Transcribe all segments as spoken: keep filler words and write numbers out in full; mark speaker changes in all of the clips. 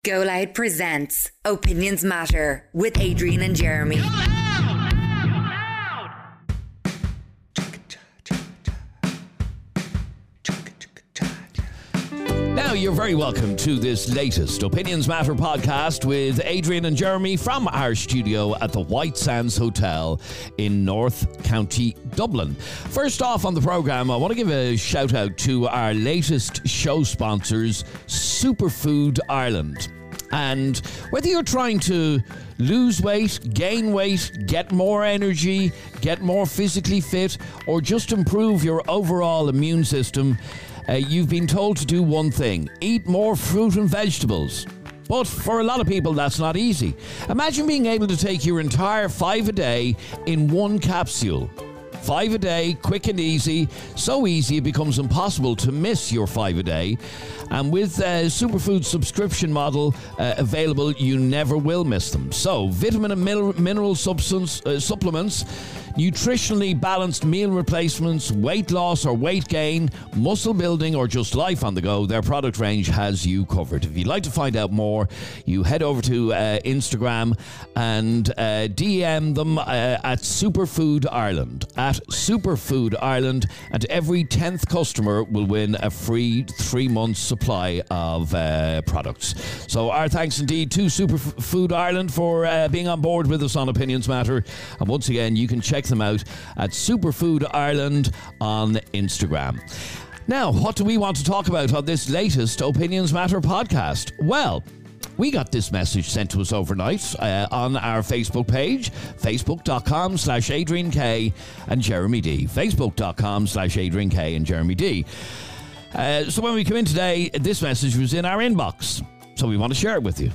Speaker 1: Go Loud presents Opinions Matter with Adrian and Jeremy.
Speaker 2: Now, you're very welcome to this latest Opinions Matter podcast with Adrian and Jeremy from our studio at the White Sands Hotel in North County, Dublin. First off on the programme, I want to give a shout out to our latest show sponsors, Superfood Ireland. And whether you're trying to lose weight, gain weight, get more energy, get more physically fit, or just improve your overall immune system, uh, you've been told to do one thing: eat more fruit and vegetables. But for a lot of people, that's not easy. Imagine being able to take your entire five a day in one capsule. Five a day, quick and easy. So easy it becomes impossible to miss your five a day. And with a Superfood subscription model uh, available, you never will miss them. So, vitamin and min- mineral substance uh, supplements, nutritionally balanced meal replacements, weight loss or weight gain, muscle building, or just life on the go, their product range has you covered. If you'd like to find out more, you head over to uh, Instagram and uh, D M them uh, at Superfood Ireland, at Superfood Ireland, and every tenth customer will win a free three months supply of uh, products. So our thanks indeed to Superfood Ireland for uh, being on board with us on Opinions Matter. And once again, you can check them out at Superfood Ireland on Instagram. Now, what do we want to talk about on this latest Opinions Matter podcast? Well, we got this message sent to us overnight uh, on our Facebook page, facebook.com slash Adrian K and Jeremy D. Facebook.com slash Adrian K and Jeremy D. Uh, so when we come in today, this message was in our inbox. So we want to share it with you.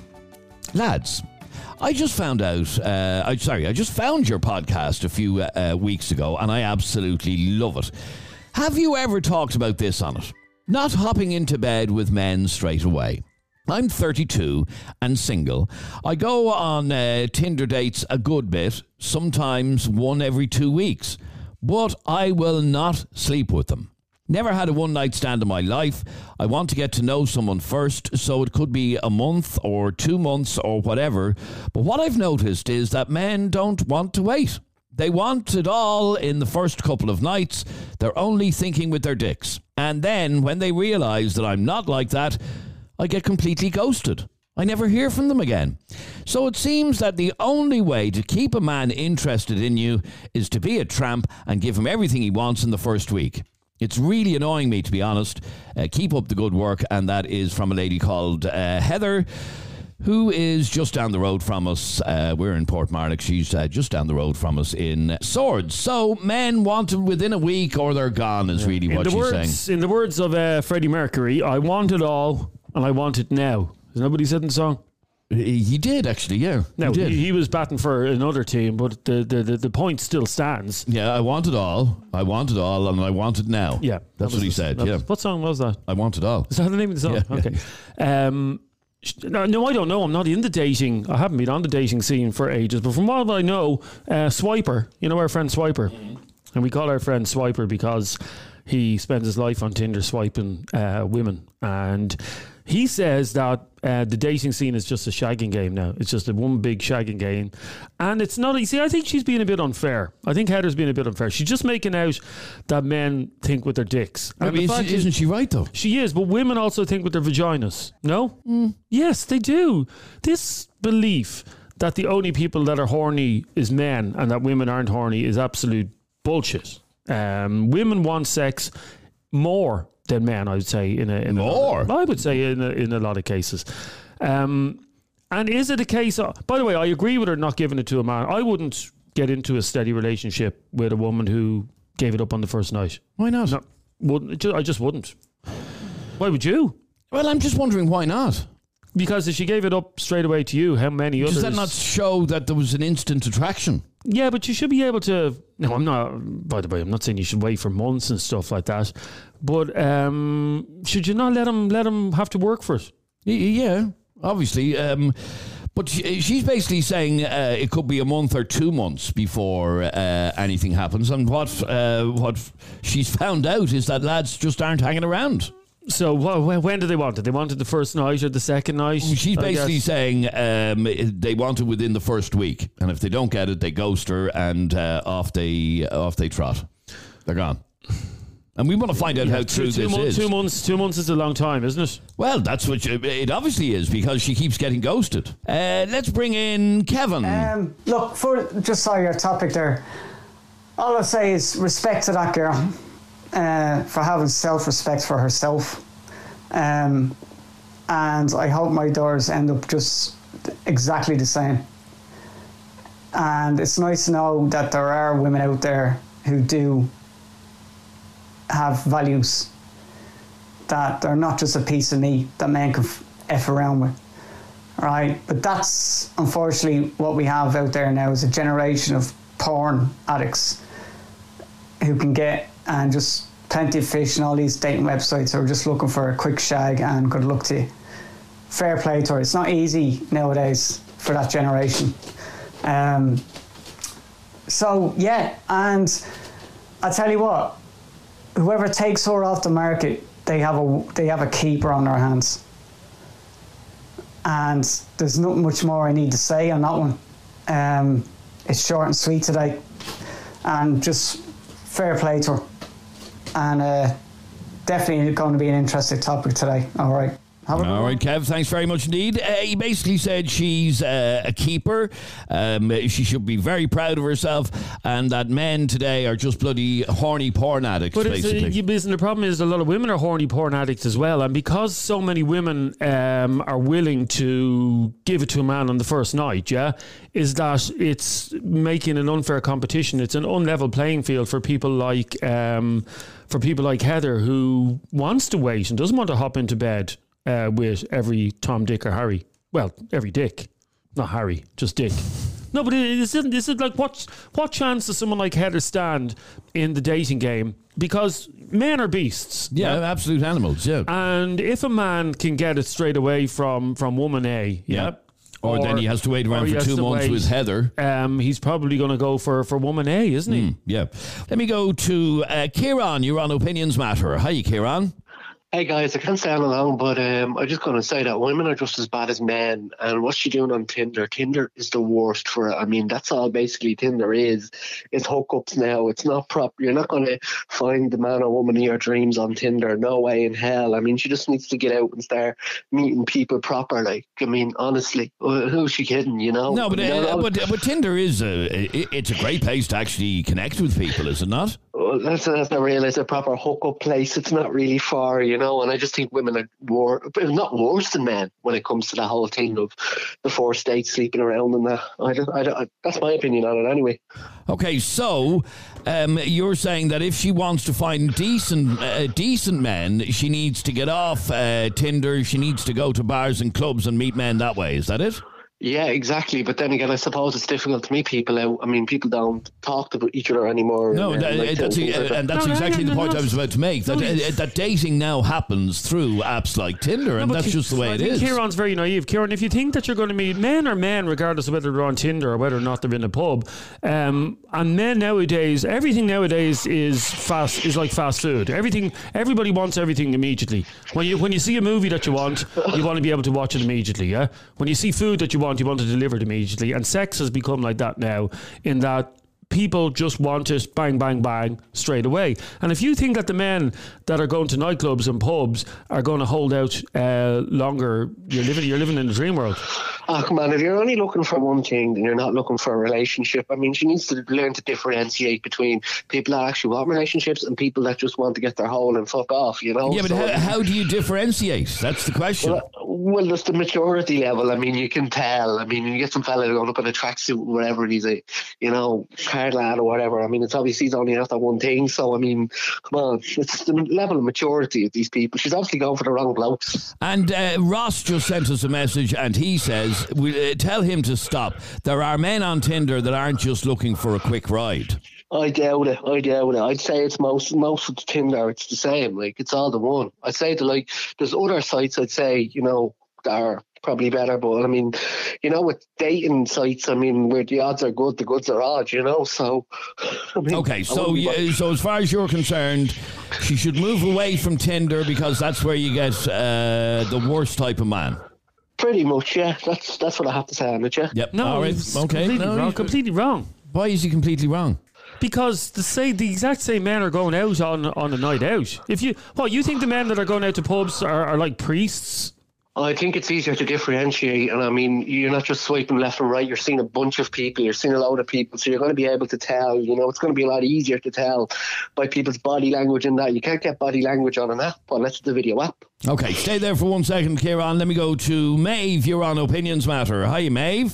Speaker 2: Lads, I just found out, uh, I, sorry, I just found your podcast a few uh, weeks ago, and I absolutely love it. Have you ever talked about this on it? Not hopping into bed with men straight away. I'm thirty-two and single. I go on uh, Tinder dates a good bit, sometimes one every two weeks, but I will not sleep with them. Never had a one-night stand in my life. I want to get to know someone first, so it could be a month or two months or whatever. But what I've noticed is that men don't want to wait. They want it all in the first couple of nights. They're only thinking with their dicks. And then when they realise that I'm not like that, I get completely ghosted. I never hear from them again. So it seems that the only way to keep a man interested in you is to be a tramp and give him everything he wants in the first week. It's really annoying me, to be honest. Uh, keep up the good work. And that is from a lady called uh, Heather, who is just down the road from us. Uh, we're in Portmarnock. She's uh, just down the road from us in Swords. So men want it within a week or they're gone is really
Speaker 3: in
Speaker 2: what
Speaker 3: the
Speaker 2: she's
Speaker 3: words,
Speaker 2: saying.
Speaker 3: In the words of uh, Freddie Mercury, I want it all and I want it now. Has nobody said in the song?
Speaker 2: He did, actually, yeah.
Speaker 3: No,
Speaker 2: he, did.
Speaker 3: he, he was batting for another team, but the, the, the, the point still stands.
Speaker 2: Yeah, I want it all. I want it all, and I want it now.
Speaker 3: Yeah.
Speaker 2: That's
Speaker 3: that
Speaker 2: what he
Speaker 3: the,
Speaker 2: said,
Speaker 3: that
Speaker 2: yeah.
Speaker 3: Was, what song was that?
Speaker 2: I want it all.
Speaker 3: Is that the name of the song?
Speaker 2: Yeah,
Speaker 3: okay. Yeah. Um, no, no, I don't know. I'm not in the dating. I haven't been on the dating scene for ages, but from what I know, uh, Swiper, you know our friend Swiper, mm-hmm. and we call our friend Swiper because he spends his life on Tinder swiping uh, women, and he says that uh, the dating scene is just a shagging game now. It's just a one big shagging game. And it's not... You see, I think she's being a bit unfair. I think Heather's being a bit unfair. She's just making out that men think with their dicks.
Speaker 2: I mean, isn't, isn't she right, though?
Speaker 3: She is, but women also think with their vaginas. No? Mm. Yes, they do. This belief that the only people that are horny is men and that women aren't horny is absolute bullshit. Um, women want sex more than men, I would say. In a in
Speaker 2: more,
Speaker 3: a, I would say in a, in a lot of cases. Um, and is it a case of? By the way, I agree with her not giving it to a man. I wouldn't get into a steady relationship with a woman who gave it up on the first night.
Speaker 2: Why not?
Speaker 3: No, wouldn't. I just wouldn't. Why would you?
Speaker 2: Well, I'm just wondering why not.
Speaker 3: Because if she gave it up straight away to you, how many
Speaker 2: Does
Speaker 3: others?
Speaker 2: Does that not show that there was an instant attraction?
Speaker 3: Yeah, but you should be able to... No, I'm not... By the way, I'm not saying you should wait for months and stuff like that. But um, should you not let him, let him have to work for it?
Speaker 2: Yeah, obviously. Um, but she, she's basically saying uh, it could be a month or two months before uh, anything happens. And what uh, what she's found out is that lads just aren't hanging around.
Speaker 3: So wh- when do they want it? They want it the first night or the second night?
Speaker 2: She's
Speaker 3: I
Speaker 2: basically
Speaker 3: guess?
Speaker 2: saying um, they want it within the first week, and if they don't get it, they ghost her, and uh, off they off they trot. They're gone. And we want to find out
Speaker 3: Yeah,
Speaker 2: how
Speaker 3: two,
Speaker 2: true
Speaker 3: two
Speaker 2: this
Speaker 3: mo-
Speaker 2: is.
Speaker 3: Two months. Two months is a long time, isn't it?
Speaker 2: Well, that's what you, it obviously is, because she keeps getting ghosted. Uh, let's bring in Kevin.
Speaker 4: Um, look, for just saw your topic there. All I say is respect to that girl uh, for having self-respect for herself, um, and I hope my daughters end up just exactly the same. And it's nice to know that there are women out there who do have values, that they're not just a piece of meat that men can F around with. Right? But that's unfortunately what we have out there now, is a generation of porn addicts who can get and just plenty of fish and all these dating websites who are just looking for a quick shag and good luck to you. Fair play to her. It's not easy nowadays for that generation. Um, so yeah, and I tell you what, whoever takes her off the market, they have a they have a keeper on their hands. And there's not much more I need to say on that one. Um, it's short and sweet today, and just fair play to her. And uh, definitely going to be an interesting topic today. All right. Have a good
Speaker 2: All
Speaker 4: one.
Speaker 2: right, Kev, thanks very much indeed. Uh, he basically said she's uh, a keeper. Um, she should be very proud of herself, and that men today are just bloody horny porn addicts,
Speaker 3: But it's, uh,
Speaker 2: basically.
Speaker 3: you- listen, the problem is a lot of women are horny porn addicts as well, and because so many women um, are willing to give it to a man on the first night, yeah, is that it's making an unfair competition. It's an unlevel playing field for people like um, for people like Heather, who wants to wait and doesn't want to hop into bed uh, with every Tom, Dick, or Harry. Well, every Dick, not Harry, just Dick. No, but it isn't. Is it like what? What chance does someone like Heather stand in the dating game? Because men are beasts.
Speaker 2: yeah, absolute animals, yeah.
Speaker 3: And if a man can get it straight away from from woman A, yeah.
Speaker 2: Yeah. Or, then he has to wait
Speaker 3: or
Speaker 2: around
Speaker 3: he
Speaker 2: for
Speaker 3: has
Speaker 2: two
Speaker 3: to
Speaker 2: months
Speaker 3: wait,
Speaker 2: with Heather.
Speaker 3: Um, he's probably going to go for, for woman A, isn't he?
Speaker 2: Yeah. Let me go to uh, Kieran. You're on Opinions Matter. Hi, Kieran.
Speaker 5: Hey guys, I can't sound alone, but um, I'm just going to say that women are just as bad as men. And what's she doing on Tinder? Tinder is the worst for it. I mean, that's all basically Tinder is. It's hookups now. It's not proper. You're not going to find the man or woman of your dreams on Tinder. No way in hell. I mean, she just needs to get out and start meeting people proper. Like, I mean, honestly, who's she kidding? You know?
Speaker 2: No, but,
Speaker 5: I mean,
Speaker 2: uh,
Speaker 5: I-
Speaker 2: but, but Tinder is a, it- it's a great place to actually connect with people, is it not?
Speaker 5: Well, that's, that's not real. It's a proper hookup place. It's not really far, you know. And I just think women are wor- not worse than men when it comes to the whole thing of the four states sleeping around and that. I don't, I don't, I, that's my opinion on it anyway.
Speaker 2: Okay, so um, you're saying that if she wants to find decent uh, decent men, she needs to get off uh, Tinder, she needs to go to bars and clubs and meet men that way, is that it?
Speaker 5: Yeah, exactly. But then again, I suppose it's difficult to meet people out. I mean, people don't talk to each other anymore.
Speaker 2: No,
Speaker 5: and,
Speaker 2: that,
Speaker 5: like,
Speaker 2: that's,
Speaker 5: things like that.
Speaker 2: and that's
Speaker 3: No, no,
Speaker 2: exactly
Speaker 3: no,
Speaker 2: the
Speaker 3: no,
Speaker 2: point
Speaker 3: no.
Speaker 2: I was about to make. That,
Speaker 3: No,
Speaker 2: uh, that dating now happens through apps like Tinder, and
Speaker 3: No, but
Speaker 2: that's
Speaker 3: Ki-
Speaker 2: just the way
Speaker 3: I
Speaker 2: it
Speaker 3: think
Speaker 2: is.
Speaker 3: Kieran's very naive. Kieran, if you think that you're going to meet men are men, regardless of whether they're on Tinder or whether or not they're in a pub, um, and men nowadays, everything nowadays is fast, is like fast food. Everything, everybody wants everything immediately. When you when you see a movie that you want, you want to be able to watch it immediately. Yeah. When you see food that you want, you want it delivered immediately. And sex has become like that now, in that people just want it bang, bang, bang straight away. And if you think that the men that are going to nightclubs and pubs are going to hold out uh, longer, you're living you're living in a dream world.
Speaker 5: Oh, come on, if you're only looking for one thing, then you're not looking for a relationship. I mean, she needs to learn to differentiate between people that actually want relationships and people that just want to get their hole and fuck off, you know?
Speaker 2: Yeah, but
Speaker 5: So,
Speaker 2: how, how do you differentiate? That's the question.
Speaker 5: Well, well, there's the maturity level. I mean, you can tell. I mean, you get some fella going up in a tracksuit, whatever, and he's a, you know, car lad or whatever. I mean, it's obviously he's only after one thing. So, I mean, come on, it's the level of maturity of these people. She's obviously going for the wrong blokes.
Speaker 2: And uh, Ross just sent us a message, and he says, we, uh, tell him to stop. There are men on Tinder that aren't just looking for a quick ride.
Speaker 5: I doubt it. I doubt it. I'd say it's most most of the Tinder. It's the same. Like, it's all the one. I'd say that, like, there's other sites. I'd say, you know, that are probably better. But I mean, you know, with dating sites, I mean, where the odds are good, the goods are odd, you know. So, I mean,
Speaker 2: okay, so yeah, so as far as you're concerned, she should move away from Tinder because that's where you get uh, the worst type of man.
Speaker 5: Pretty much, yeah. That's that's what I have to say on it, yeah.
Speaker 2: Yep.
Speaker 3: No,
Speaker 2: all right.
Speaker 3: it's
Speaker 2: Okay.
Speaker 3: completely
Speaker 2: No,
Speaker 3: wrong.
Speaker 2: you-
Speaker 3: Completely wrong.
Speaker 2: Why is he completely wrong?
Speaker 3: Because the say the exact same men are going out on on a night out. If you what you think the men that are going out to pubs are, are like priests?
Speaker 5: I think it's easier to differentiate, and I mean, you're not just swiping left and right. You're seeing a bunch of people. You're seeing a load of people, so you're going to be able to tell. You know, it's going to be a lot easier to tell by people's body language and that. You can't get body language on an app unless it's a video app.
Speaker 2: Okay, stay there for one second, Kieran. Let me go to Maeve. You're on Opinions Matter. Hi, Maeve.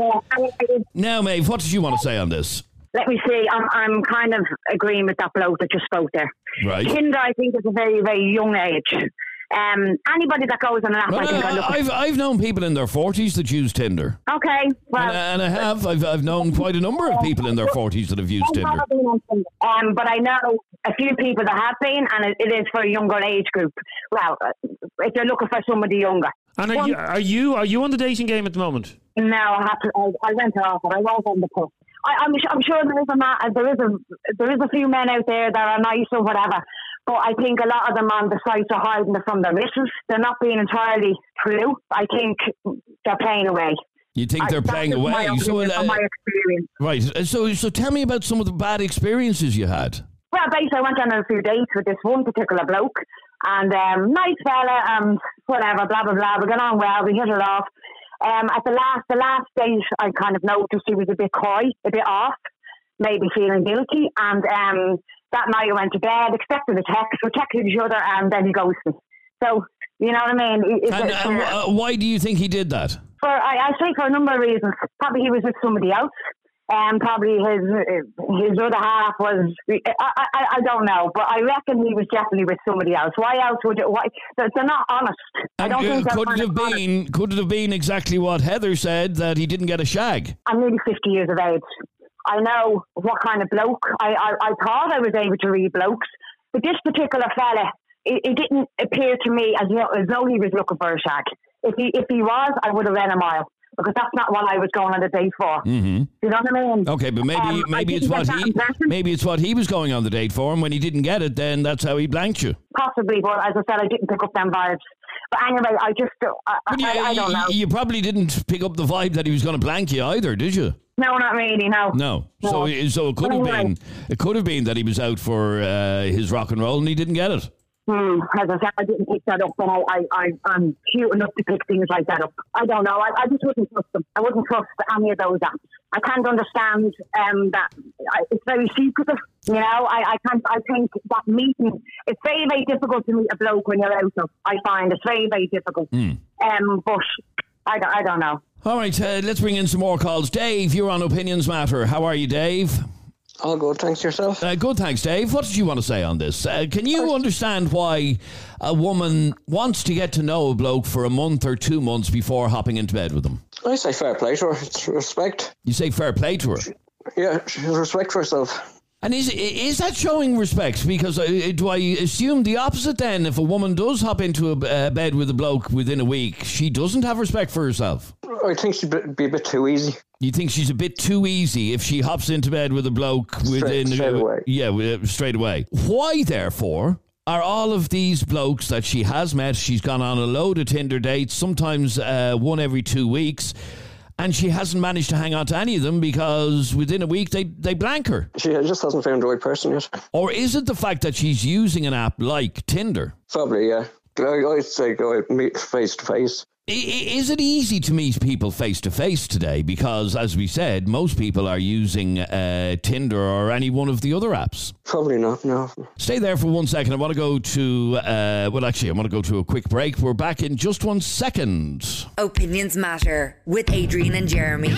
Speaker 2: Now, Maeve, what did you want to say on this?
Speaker 6: Let me see. I'm I'm kind of agreeing with that bloke that just spoke there.
Speaker 2: Right.
Speaker 6: Tinder, I think, is a very, very young age. Um, anybody that goes on an app,
Speaker 2: Well,
Speaker 6: I think, I
Speaker 2: uh,
Speaker 6: look at.
Speaker 2: I've I've known people in their forties that use Tinder,
Speaker 6: Okay, well,
Speaker 2: and, and I have. I've I've known quite a number of people in their forties that have used
Speaker 6: I've
Speaker 2: Tinder.
Speaker 6: never been on Tinder. Um, but I know a few people that have been, and it, it is for a younger age group. Well, uh, if you're looking for somebody younger.
Speaker 3: And are you, are you are you on the dating game at the moment?
Speaker 6: No, I have to. I, I went off it. I was on the push. I, I'm, I'm sure there is a ma- there is a there is a few men out there that are nice or whatever, but I think a lot of them on the sites are hiding it from their missus. They're not being entirely true. I think they're playing away.
Speaker 2: You think
Speaker 6: I,
Speaker 2: they're
Speaker 6: that's
Speaker 2: playing
Speaker 6: just
Speaker 2: away?
Speaker 6: My opinion,
Speaker 2: So,
Speaker 6: from
Speaker 2: uh,
Speaker 6: my experience.
Speaker 2: right. Uh, So so tell me about some of the bad experiences you had.
Speaker 6: Well, basically, I went on a few dates with this one particular bloke, and um, nice fella, and whatever, blah blah blah. We got on well. We hit it off. Um, at the last, the last date, I kind of noticed he was a bit coy, a bit off, maybe feeling guilty. And um, that night I went to bed, expected a text. We texted each other, and then he ghosted. So, you know what I mean? It- it's-
Speaker 2: And
Speaker 6: it's,
Speaker 2: uh,
Speaker 6: uh,
Speaker 2: uh, why do you think he did that?
Speaker 6: for I, I say for a number of reasons. Probably he was with somebody else. Um, probably his his other half was. I, I I don't know, but I reckon he was definitely with somebody else. Why else would it? Why they're, they're not honest. I
Speaker 2: And,
Speaker 6: don't
Speaker 2: uh,
Speaker 6: think they're
Speaker 2: could it
Speaker 6: kind
Speaker 2: have
Speaker 6: of honest.
Speaker 2: been? Could it have been exactly what Heather said, that he didn't get a shag?
Speaker 6: I'm nearly fifty years of age. I know what kind of bloke. I I, I thought I was able to read blokes, but this particular fella, it, it didn't appear to me as, you know, as though he was looking for a shag. If he if he was, I would have ran a mile. Because that's not what I was going on the date for.
Speaker 2: Mm-hmm.
Speaker 6: You know what I mean?
Speaker 2: Okay, but maybe
Speaker 6: Um, I
Speaker 2: maybe it's
Speaker 6: didn't
Speaker 2: what
Speaker 6: get that
Speaker 2: he
Speaker 6: impression.
Speaker 2: maybe it's what he was going on the date for, and when he didn't get it, then that's how he blanked you.
Speaker 6: Possibly, but as I said, I didn't pick up them vibes. But anyway, I just, I,
Speaker 2: But you,
Speaker 6: I, I don't
Speaker 2: you-
Speaker 6: know.
Speaker 2: you probably didn't pick up the vibe that he was going to blank you either, did you?
Speaker 6: No, not really, no.
Speaker 2: No. So
Speaker 6: No.
Speaker 2: so it could have
Speaker 6: Anyway.
Speaker 2: been it could have been that he was out for uh, his rock and roll and he didn't get it.
Speaker 6: Hmm, as I said, I didn't pick that up, and I, I, I, I'm cute enough to pick things like that up. I don't know. I, I just wouldn't trust them. I wouldn't trust any of those apps. I can't understand um, that I, it's very secretive. You know, I, I can't. I think that meeting, it's very, very difficult to meet a bloke when you're out. Of, I find it's very, very difficult. Um, but I, don't- I don't know.
Speaker 2: All right, uh, let's bring in some more calls. Dave, you're on Opinions Matter. How are you, Dave?
Speaker 7: All good, thanks yourself.
Speaker 2: Uh, good, thanks, Dave. What did you want to say on this? Uh, can you understand why a woman wants to get to know a bloke for a month or two months before hopping into bed with them?
Speaker 7: I say fair play to her. It's respect.
Speaker 2: You say fair play to her.
Speaker 7: Yeah, she has respect for herself.
Speaker 2: And is is that showing respect? Because uh, do I assume the opposite then? If a woman does hop into a uh, bed with a bloke within a week, she doesn't have respect for herself?
Speaker 7: I think she'd be- be a bit too easy.
Speaker 2: You think she's a bit too easy if she hops into bed with a bloke within
Speaker 7: straight away.
Speaker 2: Yeah, uh, straight away. Why, therefore, are all of these blokes that she has met? She's gone on a load of Tinder dates, sometimes uh, one every two weeks, and she hasn't managed to hang on to any of them because within a week they they blank her.
Speaker 7: She just hasn't found the right person yet.
Speaker 2: Or is it the fact that she's using an app like Tinder?
Speaker 7: Probably, yeah. I- I'd say go out and meet face to face.
Speaker 2: I- i- Is it easy to meet people face to face today? Because, as we said, most people are using uh, Tinder or any one of the other apps.
Speaker 7: Probably not, no.
Speaker 2: Stay there for one second. I want to go to, uh, well, actually, I want to go to a quick break. We're back in just one second.
Speaker 1: Opinions Matter with Adrian and Jeremy.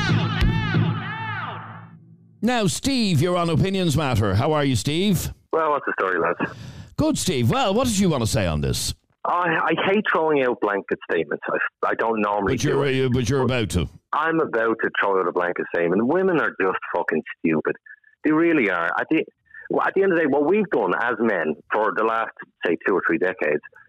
Speaker 2: Now, Steve, you're on Opinions Matter. How are you, Steve?
Speaker 8: Well, what's the story, lads?
Speaker 2: Good, Steve. Well, what did you want to say on this?
Speaker 8: I, I hate throwing out blanket statements. I, I don't normally
Speaker 2: But
Speaker 8: do
Speaker 2: you're,
Speaker 8: it.
Speaker 2: uh, but you're about to.
Speaker 8: I'm about to throw out a blanket statement. Women are just fucking stupid. They really are. At the, well, at the end of the day, what we've done as men for the last, say, two or three decades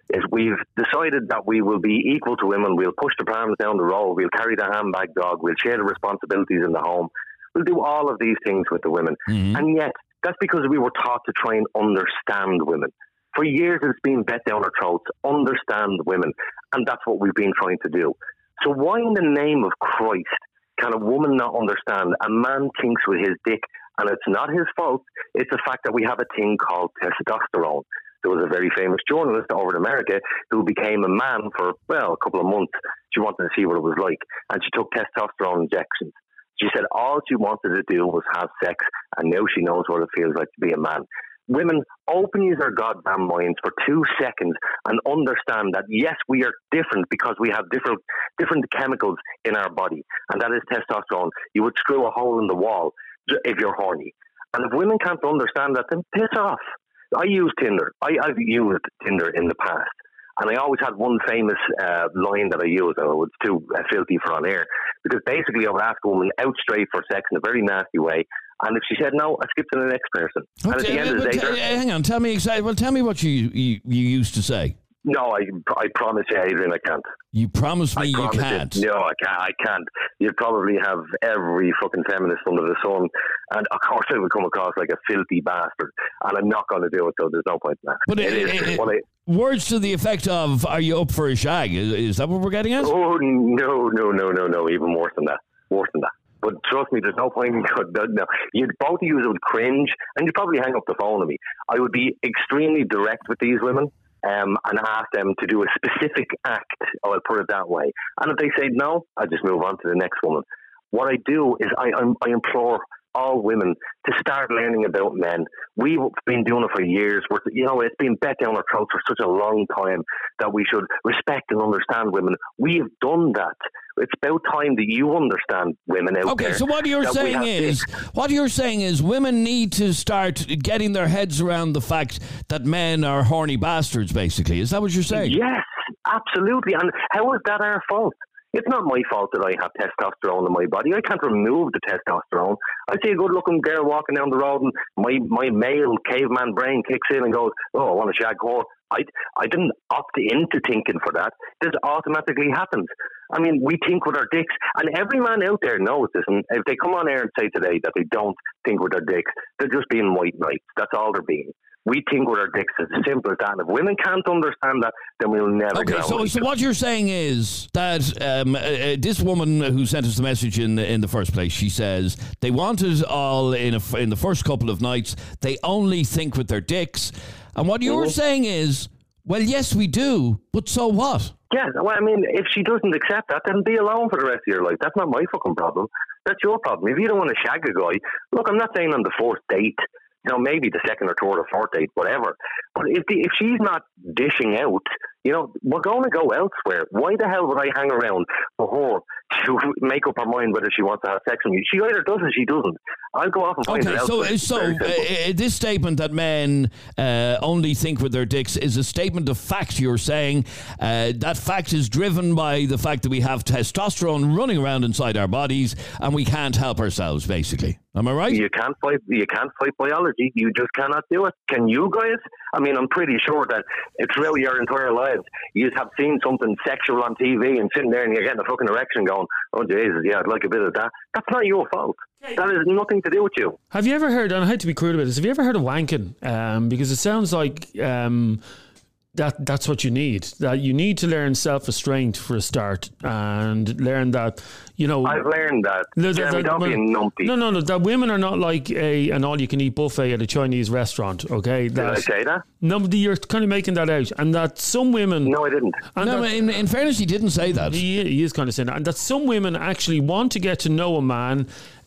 Speaker 8: is we've decided that we will be equal to women. We'll push the prams down the road. We'll carry the handbag dog. We'll share the responsibilities in the home. We'll do all of these things with the women. Mm-hmm. And yet, that's because we were taught to try and understand women. For years, it's been bet down our throats, understand women. And that's what we've been trying to do. So why in the name of Christ can a woman not understand? A man thinks with his dick, and it's not his fault. It's the fact that we have a thing called testosterone. There was a very famous journalist over in America who became a man for, well, a couple of months. She wanted to see what it was like, and she took testosterone injections. She said all she wanted to do was have sex, and now she knows what it feels like to be a man. Women, open your goddamn minds for two seconds and understand that, yes, we are different because we have different different chemicals in our body, and that is testosterone. You would screw a hole in the wall if you're horny. And if women can't understand that, then piss off. I use Tinder. I, I've used Tinder in the past. And I always had one famous uh, line that I used. Oh, it was too uh, filthy for on air. Because basically I would ask a woman out straight for sex in a very nasty way. And if she said no, I skipped to the next person. Okay, and at the end of the day...
Speaker 2: T- hang on, tell me exactly... Well, tell me what you, you, you used to say.
Speaker 8: No, I I promise you, Adrian, I can't.
Speaker 2: You promise me
Speaker 8: I
Speaker 2: you
Speaker 8: promise
Speaker 2: can't?
Speaker 8: You. No, I can't. I can't. You'd probably have every fucking feminist under the sun. And of course I would come across like a filthy bastard. And I'm not going to do it, so there's no point in that.
Speaker 2: But it, it, it, well, I, words to the effect of, are you up for a shag? Is, is that what we're getting at?
Speaker 8: Oh, no, no, no, no, no. Even worse than that. Worse than that. But trust me, there's no point in no. You'd both of you would cringe, and you'd probably hang up the phone on me. I would be extremely direct with these women, um, and ask them to do a specific act. I'll put it that way. And if they say no, I just move on to the next woman. What I do is I, I, I implore all women to start learning about men. We've been doing it for years. We're, you know, it's been bet down our throats for such a long time that we should respect and understand women. We have done that. It's about time that you understand women out
Speaker 2: okay,
Speaker 8: there.
Speaker 2: Okay, so what you're saying is, this. what you're saying is, women need to start getting their heads around the fact that men are horny bastards. Basically, is that what you're saying?
Speaker 8: Yes, absolutely. And how is that our fault? It's not my fault that I have testosterone in my body. I can't remove the testosterone. I see a good-looking girl walking down the road and my, my male caveman brain kicks in and goes, oh, I want to shag her. I, I didn't opt into thinking for that. This automatically happens. I mean, we think with our dicks, and every man out there knows this. And if they come on air and say today that they don't think with their dicks, they're just being white knights. That's all they're being. We think with our dicks. It's as simple as that. And if women can't understand that, then we'll never
Speaker 2: okay,
Speaker 8: get
Speaker 2: so, so what you're saying is that um, uh, this woman who sent us the message in in the first place, she says they want it all in a, in the first couple of nights. They only think with their dicks. And what you're mm-hmm. saying is, well, yes, we do, but so what?
Speaker 8: Yeah, well, I mean, if she doesn't accept that, then be alone for the rest of your life. That's not my fucking problem. That's your problem. If you don't want to shag a guy, look, I'm not saying on the fourth date, you know, maybe the second or third or fourth date, whatever. But if the, if she's not dishing out, you know, we're going to go elsewhere. Why the hell would I hang around for her to make up her mind whether she wants to have sex with me? She either does or she doesn't. I'll go off and find
Speaker 2: okay,
Speaker 8: it
Speaker 2: so,
Speaker 8: elsewhere.
Speaker 2: So uh, this statement that men uh, only think with their dicks is a statement of fact, you're saying. Uh, that fact is driven by the fact that we have testosterone running around inside our bodies and we can't help ourselves, basically. Am I right?
Speaker 8: You can't fight. You can't fight biology. You just cannot do it. Can you guys? I mean, I'm pretty sure that throughout your entire lives, you have seen something sexual on T V and sitting there and you're getting a fucking erection, going, "Oh Jesus, yeah, I'd like a bit of that." That's not your fault. That has nothing to do with you.
Speaker 3: Have you ever heard? And I hate to be crude about this. Have you ever heard of wanking? Um, because it sounds like. Um, That that's what you need. That you need to learn self-restraint for a start, and learn that, you know.
Speaker 8: I've learned that. No,
Speaker 3: Jeremy,
Speaker 8: that, don't well, be a numpty.
Speaker 3: No, no, no. That women are not like a an all-you-can-eat buffet at a Chinese restaurant. Okay. That,
Speaker 8: Did I say that?
Speaker 3: No, you're kind of making that out, and that some women.
Speaker 8: No, I didn't.
Speaker 2: And no, that, in, in fairness, he didn't say that.
Speaker 3: He, he is kind of saying that, and that some women actually want to get to know a man.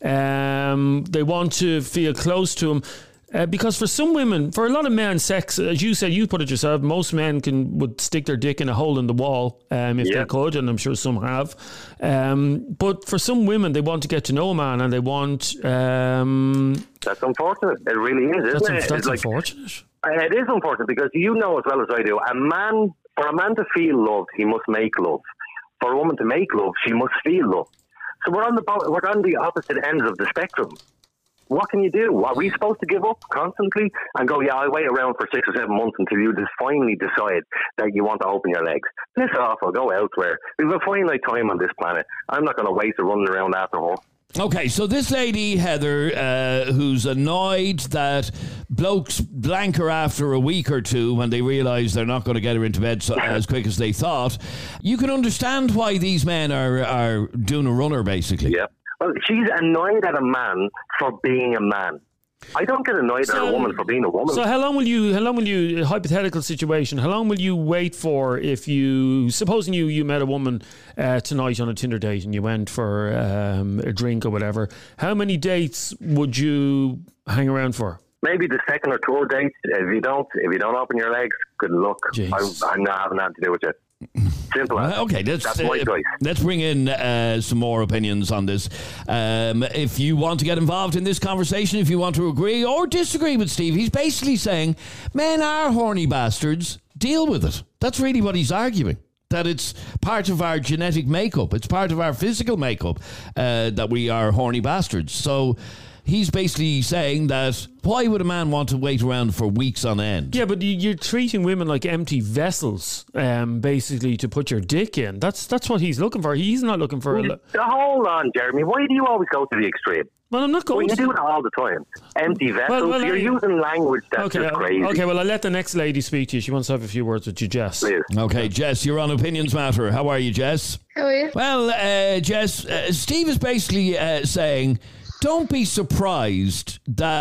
Speaker 3: Um, they want to feel close to him. Uh, because for some women, for a lot of men, sex, as you said, you put it yourself, most men can would stick their dick in a hole in the wall um, if yeah. they could, and I'm sure some have. Um, but for some women, they want to get to know a man, and they want... Um,
Speaker 8: that's unfortunate. It really is, isn't
Speaker 3: that's
Speaker 8: it?
Speaker 3: Un- that's
Speaker 8: it's
Speaker 3: unfortunate.
Speaker 8: Like, it is unfortunate because you know as well as I do, a man, for a man to feel love, he must make love. For a woman to make love, she must feel love. So we're on the we're on the opposite ends of the spectrum. What can you do? Are we supposed to give up constantly and go, yeah, I'll wait around for six or seven months until you just finally decide that you want to open your legs? Piss off, I'll go elsewhere. We have a finite time on this planet. I'm not going to waste it running around after her.
Speaker 2: Okay, so this lady, Heather, uh, who's annoyed that blokes blank her after a week or two when they realise they're not going to get her into bed so, as quick as they thought, you can understand why these men are, are doing a runner, basically.
Speaker 8: Yeah. Well, she's annoyed at a man for being a man. I don't get annoyed
Speaker 3: So-
Speaker 8: at a woman for being a woman.
Speaker 3: So how long will you, how long will you, hypothetical situation, how long will you wait for if you, supposing you, you met a woman uh, tonight on a Tinder date and you went for um, a drink or whatever, how many dates would you hang around for?
Speaker 8: Maybe the second or third date. If you don't, if you don't open your legs, good luck. I'm, I'm not having nothing to do with it. Simple as.
Speaker 2: Uh, okay, let's,
Speaker 8: That's my
Speaker 2: uh,
Speaker 8: choice.
Speaker 2: let's bring in uh, some more opinions on this. Um, if you want to get involved in this conversation, if you want to agree or disagree with Steve, he's basically saying men are horny bastards. Deal with it. That's really what he's arguing. That it's part of our genetic makeup. It's part of our physical makeup uh, that we are horny bastards. So he's basically saying that why would a man want to wait around for weeks on end?
Speaker 3: Yeah, but you- you're treating women like empty vessels, um, basically, to put your dick in. That's that's what he's looking for. He's not looking for a... lo-
Speaker 8: Hold on, Jeremy. Why do you always go to the extreme?
Speaker 3: Well, I'm not
Speaker 8: Well,
Speaker 3: going
Speaker 8: you
Speaker 3: to...
Speaker 8: do it all the time. Empty vessels.
Speaker 3: well,
Speaker 8: You're
Speaker 3: I-
Speaker 8: using language that's
Speaker 3: Okay,
Speaker 8: just
Speaker 3: uh,
Speaker 8: crazy.
Speaker 3: okay, well, I'll let the next lady speak to you. She wants to have a few words with you, Jess.
Speaker 8: Please.
Speaker 2: Okay, Jess, you're on Opinions Matter. How are you, Jess?
Speaker 9: How are you?
Speaker 2: Well, uh, Jess, uh, Steve is basically uh, saying, don't be surprised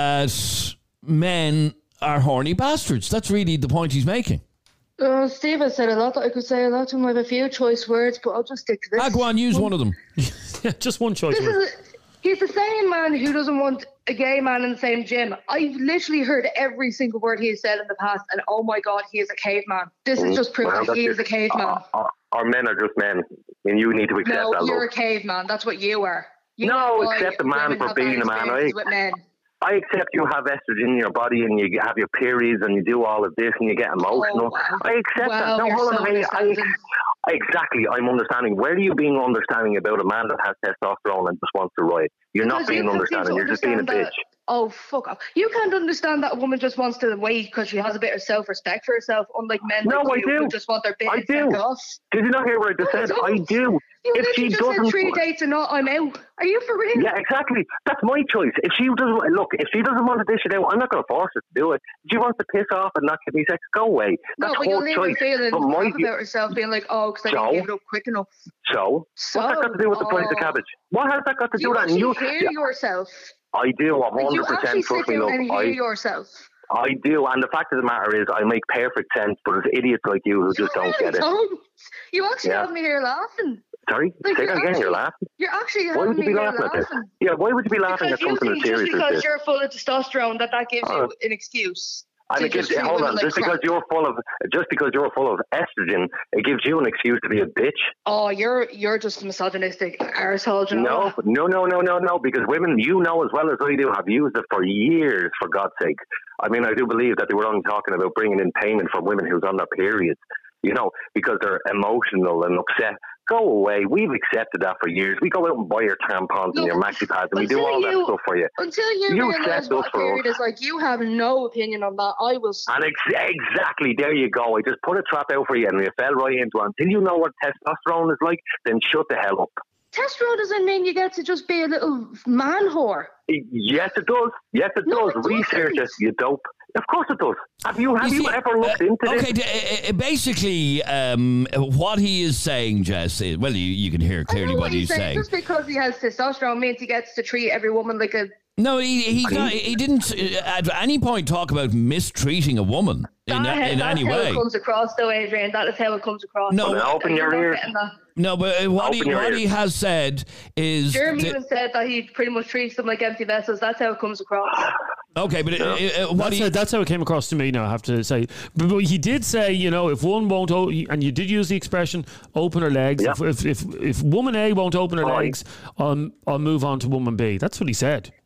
Speaker 2: that men are horny bastards. That's really the point he's making.
Speaker 9: Uh, Steve has said a lot that I could say a lot to him. I have a few choice words, but I'll just stick to this.
Speaker 2: Ah, go on, use one of them.
Speaker 3: Yeah, just one choice.
Speaker 9: This
Speaker 3: word.
Speaker 9: is, he's the same man who doesn't want a gay man in the same gym. I've literally heard every single word he has said in the past, and oh my God, he is a caveman. This is just proof
Speaker 8: Well,
Speaker 9: that he
Speaker 8: that's
Speaker 9: is a caveman.
Speaker 8: Our, our, our men are just men, and you need to accept
Speaker 9: No,
Speaker 8: that.
Speaker 9: you're
Speaker 8: Love.
Speaker 9: a caveman. That's what you are. You
Speaker 8: No,
Speaker 9: know why
Speaker 8: accept a man
Speaker 9: women
Speaker 8: for
Speaker 9: have
Speaker 8: being
Speaker 9: bad
Speaker 8: a man. I-
Speaker 9: experiences with men.
Speaker 8: I accept you have estrogen in your body and you have your periods and you do all of this and you get emotional.
Speaker 9: Oh, wow.
Speaker 8: I accept
Speaker 9: Wow,
Speaker 8: that. No,
Speaker 9: you're
Speaker 8: hold on
Speaker 9: so
Speaker 8: a minute. I,
Speaker 9: understanding.
Speaker 8: exactly, I'm understanding. Where are you being understanding about a man that has testosterone and just wants to ride? You're not
Speaker 9: Because you
Speaker 8: being
Speaker 9: can't
Speaker 8: understanding.
Speaker 9: seem to
Speaker 8: You're just being a
Speaker 9: understand
Speaker 8: bitch.
Speaker 9: that- Oh, fuck off. You can't understand that a woman just wants to wait because she has a bit of self-respect for herself, unlike men
Speaker 8: No,
Speaker 9: like
Speaker 8: I
Speaker 9: you
Speaker 8: do.
Speaker 9: who just want their bit
Speaker 8: I do.
Speaker 9: sent off.
Speaker 8: Did you not hear what I just
Speaker 9: No, I
Speaker 8: said?
Speaker 9: don't.
Speaker 8: I do.
Speaker 9: You
Speaker 8: If she
Speaker 9: literally just
Speaker 8: doesn't,
Speaker 9: said three dates and not, I'm out. Are you for real?
Speaker 8: yeah, exactly. That's my choice. If she doesn't look, if she doesn't want to dish it out, I'm not going to force her to do it. If she wants to piss off and not give me sex, go away.
Speaker 9: No,
Speaker 8: That's
Speaker 9: but you'll
Speaker 8: her
Speaker 9: leave her
Speaker 8: choice.
Speaker 9: feeling
Speaker 8: But my
Speaker 9: crap about herself, being like, oh, because I
Speaker 8: So?
Speaker 9: didn't give it up quick enough.
Speaker 8: so,
Speaker 9: So,
Speaker 8: what's that got to do with the price of
Speaker 9: oh.
Speaker 8: cabbage? What has that got to do
Speaker 9: You
Speaker 8: with that?
Speaker 9: actually
Speaker 8: And
Speaker 9: hear
Speaker 8: yeah,
Speaker 9: yourself.
Speaker 8: I do. I'm
Speaker 9: Like, you
Speaker 8: one hundred
Speaker 9: actually
Speaker 8: percent
Speaker 9: sit
Speaker 8: trust me,
Speaker 9: down
Speaker 8: love.
Speaker 9: and hear
Speaker 8: I,
Speaker 9: yourself.
Speaker 8: I do. And the fact of the matter is, I make perfect sense, but it's idiots like you who just
Speaker 9: You
Speaker 8: don't
Speaker 9: really
Speaker 8: get it.
Speaker 9: don't. You actually
Speaker 8: Yeah.
Speaker 9: have me here laughing.
Speaker 8: Sorry?
Speaker 9: Like,
Speaker 8: Say
Speaker 9: you're
Speaker 8: that again.
Speaker 9: actually-
Speaker 8: You're laughing.
Speaker 9: You're actually
Speaker 8: Why
Speaker 9: having
Speaker 8: would you
Speaker 9: me
Speaker 8: be
Speaker 9: here
Speaker 8: laughing at this?
Speaker 9: laughing.
Speaker 8: Yeah, why would you be laughing
Speaker 9: Because
Speaker 8: at
Speaker 9: you
Speaker 8: something
Speaker 9: think
Speaker 8: as
Speaker 9: just
Speaker 8: serious as
Speaker 9: because
Speaker 8: this?
Speaker 9: you're full of testosterone that that gives
Speaker 8: Oh.
Speaker 9: you an excuse.
Speaker 8: And
Speaker 9: to
Speaker 8: it gives
Speaker 9: just treat
Speaker 8: hold
Speaker 9: women
Speaker 8: on,
Speaker 9: like
Speaker 8: just because
Speaker 9: crap.
Speaker 8: you're full of just because you're full of estrogen, it gives you an excuse to be a bitch.
Speaker 9: Oh, you're you're just a misogynistic arsehole, you know?
Speaker 8: No, no, no, no, no, no. Because women, you know as well as I do, have used it for years. For God's sake, I mean, I do believe that they were only talking about bringing in payment from women who's on their periods. You know, because they're emotional and upset. Go away. We've accepted that for years. We go out and buy your tampons
Speaker 9: No,
Speaker 8: and your maxi pads, and we do
Speaker 9: until
Speaker 8: all that
Speaker 9: you-
Speaker 8: stuff for you.
Speaker 9: Until you,
Speaker 8: You
Speaker 9: realise
Speaker 8: accept
Speaker 9: what
Speaker 8: us
Speaker 9: a
Speaker 8: for
Speaker 9: period
Speaker 8: us.
Speaker 9: is like, you have no opinion on that. I will.
Speaker 8: And ex- exactly, there you go. I just put a trap out for you, and you fell right into it. Until you know what testosterone is like, then shut the hell up.
Speaker 9: Testosterone doesn't mean you get to just be a little man whore.
Speaker 8: Yes, it does. Yes, it
Speaker 9: No,
Speaker 8: does.
Speaker 9: it
Speaker 8: Research it,
Speaker 9: doesn't.
Speaker 8: you dope. Of course it does. Have you have you,
Speaker 2: see,
Speaker 8: ever looked
Speaker 2: uh,
Speaker 8: into
Speaker 2: okay,
Speaker 8: this?
Speaker 2: d- uh, uh, basically, um, what he is saying, Jess, is, well, you, you can hear
Speaker 9: I
Speaker 2: clearly
Speaker 9: know
Speaker 2: what he's
Speaker 9: saying.
Speaker 2: saying.
Speaker 9: Just because he has testosterone means he gets to treat every woman like a.
Speaker 2: No, he he, got, he didn't uh, at any point talk about mistreating a woman in,
Speaker 9: That-
Speaker 2: in
Speaker 9: that's
Speaker 2: any
Speaker 9: how
Speaker 2: way.
Speaker 9: it comes across, though, Adrian. That is how it comes across.
Speaker 2: No,
Speaker 8: Well, open your
Speaker 9: You're not
Speaker 8: ears.
Speaker 9: getting that.
Speaker 2: No, but uh, what, he,
Speaker 8: Open your
Speaker 2: what he
Speaker 8: ears.
Speaker 2: has said is...
Speaker 9: Jeremy
Speaker 2: that-
Speaker 9: even said that he pretty much treats them like empty vessels. That's how it comes across.
Speaker 2: okay, but uh, uh, what
Speaker 3: That's,
Speaker 2: he...
Speaker 3: how, that's how it came across to me now, I have to say. But, but he did say, you know, if one won't, o- and you did use the expression, open her legs.
Speaker 8: Yeah.
Speaker 3: If, if, if, if woman A won't open her
Speaker 8: Right.
Speaker 3: legs, um, I'll move on to woman B. That's what he said.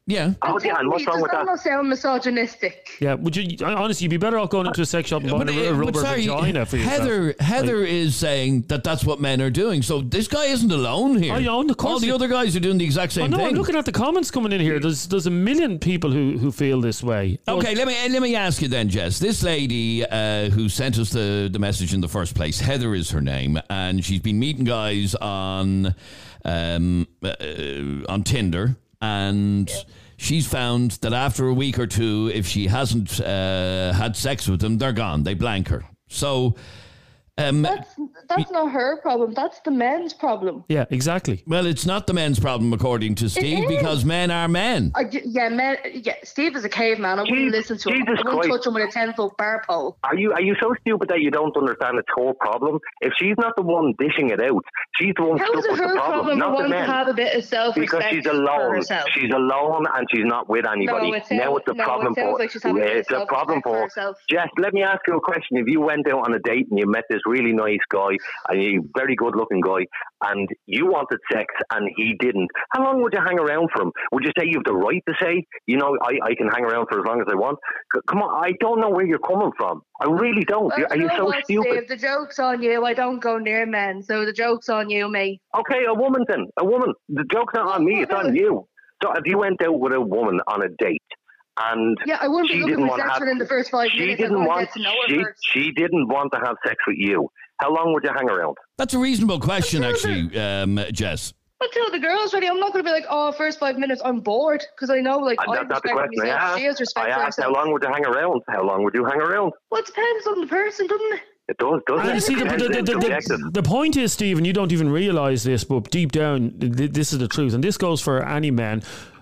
Speaker 2: Yeah.
Speaker 8: Oh, yeah, and what's wrong with
Speaker 9: Does
Speaker 8: that?
Speaker 9: not sound misogynistic?
Speaker 3: Yeah, would you honestly? You'd be better off going into a sex shop and buying
Speaker 2: But,
Speaker 3: a, a
Speaker 2: uh,
Speaker 3: rubber
Speaker 2: but sorry,
Speaker 3: vagina for yourself.
Speaker 2: Heather, Heather
Speaker 3: Like-
Speaker 2: is saying that that's what men are doing. So this guy isn't alone here.
Speaker 3: Oh, yeah, of course
Speaker 2: All the
Speaker 3: he-
Speaker 2: other guys are doing the exact
Speaker 3: Oh,
Speaker 2: same
Speaker 3: no,
Speaker 2: thing.
Speaker 3: I'm looking at the comments coming in here. There's there's a million people who, who feel this way.
Speaker 2: Okay, let me let me ask you then, Jess. This lady uh, who sent us the, the message in the first place, Heather is her name, and she's been meeting guys on um, uh, on Tinder, and she's found that after a week or two, if she hasn't uh, had sex with them, they're gone. They blank her. So. Um,
Speaker 9: That's that's not her problem. That's the men's problem.
Speaker 3: Yeah, exactly.
Speaker 2: well, it's not the men's problem, according to Steve,
Speaker 9: is.
Speaker 2: because men are men.
Speaker 9: I, yeah, men, yeah. Steve is a caveman. I wouldn't
Speaker 8: Jesus-
Speaker 9: listen to him.
Speaker 8: Jesus
Speaker 9: I wouldn't
Speaker 8: Christ.
Speaker 9: touch him with a ten foot bar pole.
Speaker 8: Are you are you so stupid that you don't understand it's her problem? If she's not the one dishing it out, she's the one
Speaker 9: How
Speaker 8: stuck
Speaker 9: is it
Speaker 8: with the
Speaker 9: her
Speaker 8: problem,
Speaker 9: problem
Speaker 8: not
Speaker 9: to
Speaker 8: the
Speaker 9: want to
Speaker 8: men.
Speaker 9: have a bit of self
Speaker 8: Because
Speaker 9: respect
Speaker 8: she's
Speaker 9: for
Speaker 8: alone.
Speaker 9: herself?
Speaker 8: She's alone and she's not with anybody.
Speaker 9: No, it sounds-
Speaker 8: now it's a
Speaker 9: no, it
Speaker 8: problem
Speaker 9: sounds
Speaker 8: for
Speaker 9: like she's having a bit of
Speaker 8: it's a problem
Speaker 9: self-respect for
Speaker 8: for
Speaker 9: herself.
Speaker 8: Jess, let me ask you a question. If you went out on a date and you met this really nice guy and you very good looking guy and you wanted sex and he didn't, how long would you hang around for him? Would you say you have the right to say, you know, I, I can hang around for as long as I want? C- Come on, I don't know where you're coming from. I really don't.
Speaker 9: Well,
Speaker 8: Are you
Speaker 9: know
Speaker 8: so
Speaker 9: what,
Speaker 8: stupid?
Speaker 9: Steve, the joke's on you. I don't go near men, so the joke's on you, mate.
Speaker 8: Okay, a woman then. A woman. The joke's not on me, it's on you. So if you went out with a woman on a date and
Speaker 9: Yeah, I wouldn't
Speaker 8: she
Speaker 9: be looking
Speaker 8: didn't
Speaker 9: for
Speaker 8: want
Speaker 9: sex
Speaker 8: to have,
Speaker 9: within the first five
Speaker 8: she
Speaker 9: minutes.
Speaker 8: didn't
Speaker 9: I'd
Speaker 8: want
Speaker 9: get to know her
Speaker 8: she,
Speaker 9: first.
Speaker 8: she didn't want to have sex with you. How long would you hang around?
Speaker 2: That's a reasonable question,
Speaker 9: That's
Speaker 2: actually, um, Jess.
Speaker 9: Until the girl's ready, I'm not going to be like, oh, first five minutes, I'm bored. Because I know, like,
Speaker 8: And
Speaker 9: I
Speaker 8: that's not the
Speaker 9: respect
Speaker 8: question I
Speaker 9: myself.
Speaker 8: asked.
Speaker 9: She has respect
Speaker 8: I
Speaker 9: for
Speaker 8: asked how
Speaker 9: herself.
Speaker 8: long would you hang around? How long would you hang around?
Speaker 9: Well, it depends on the person, doesn't it?
Speaker 8: It does, doesn't
Speaker 3: And
Speaker 8: it?
Speaker 3: you see, the,
Speaker 8: Depends,
Speaker 3: the, the,
Speaker 8: it's
Speaker 3: the,
Speaker 8: subjective.
Speaker 3: the, the point is, Steve, and you don't even realise this, but deep down, th- this is the truth, and this goes for any man.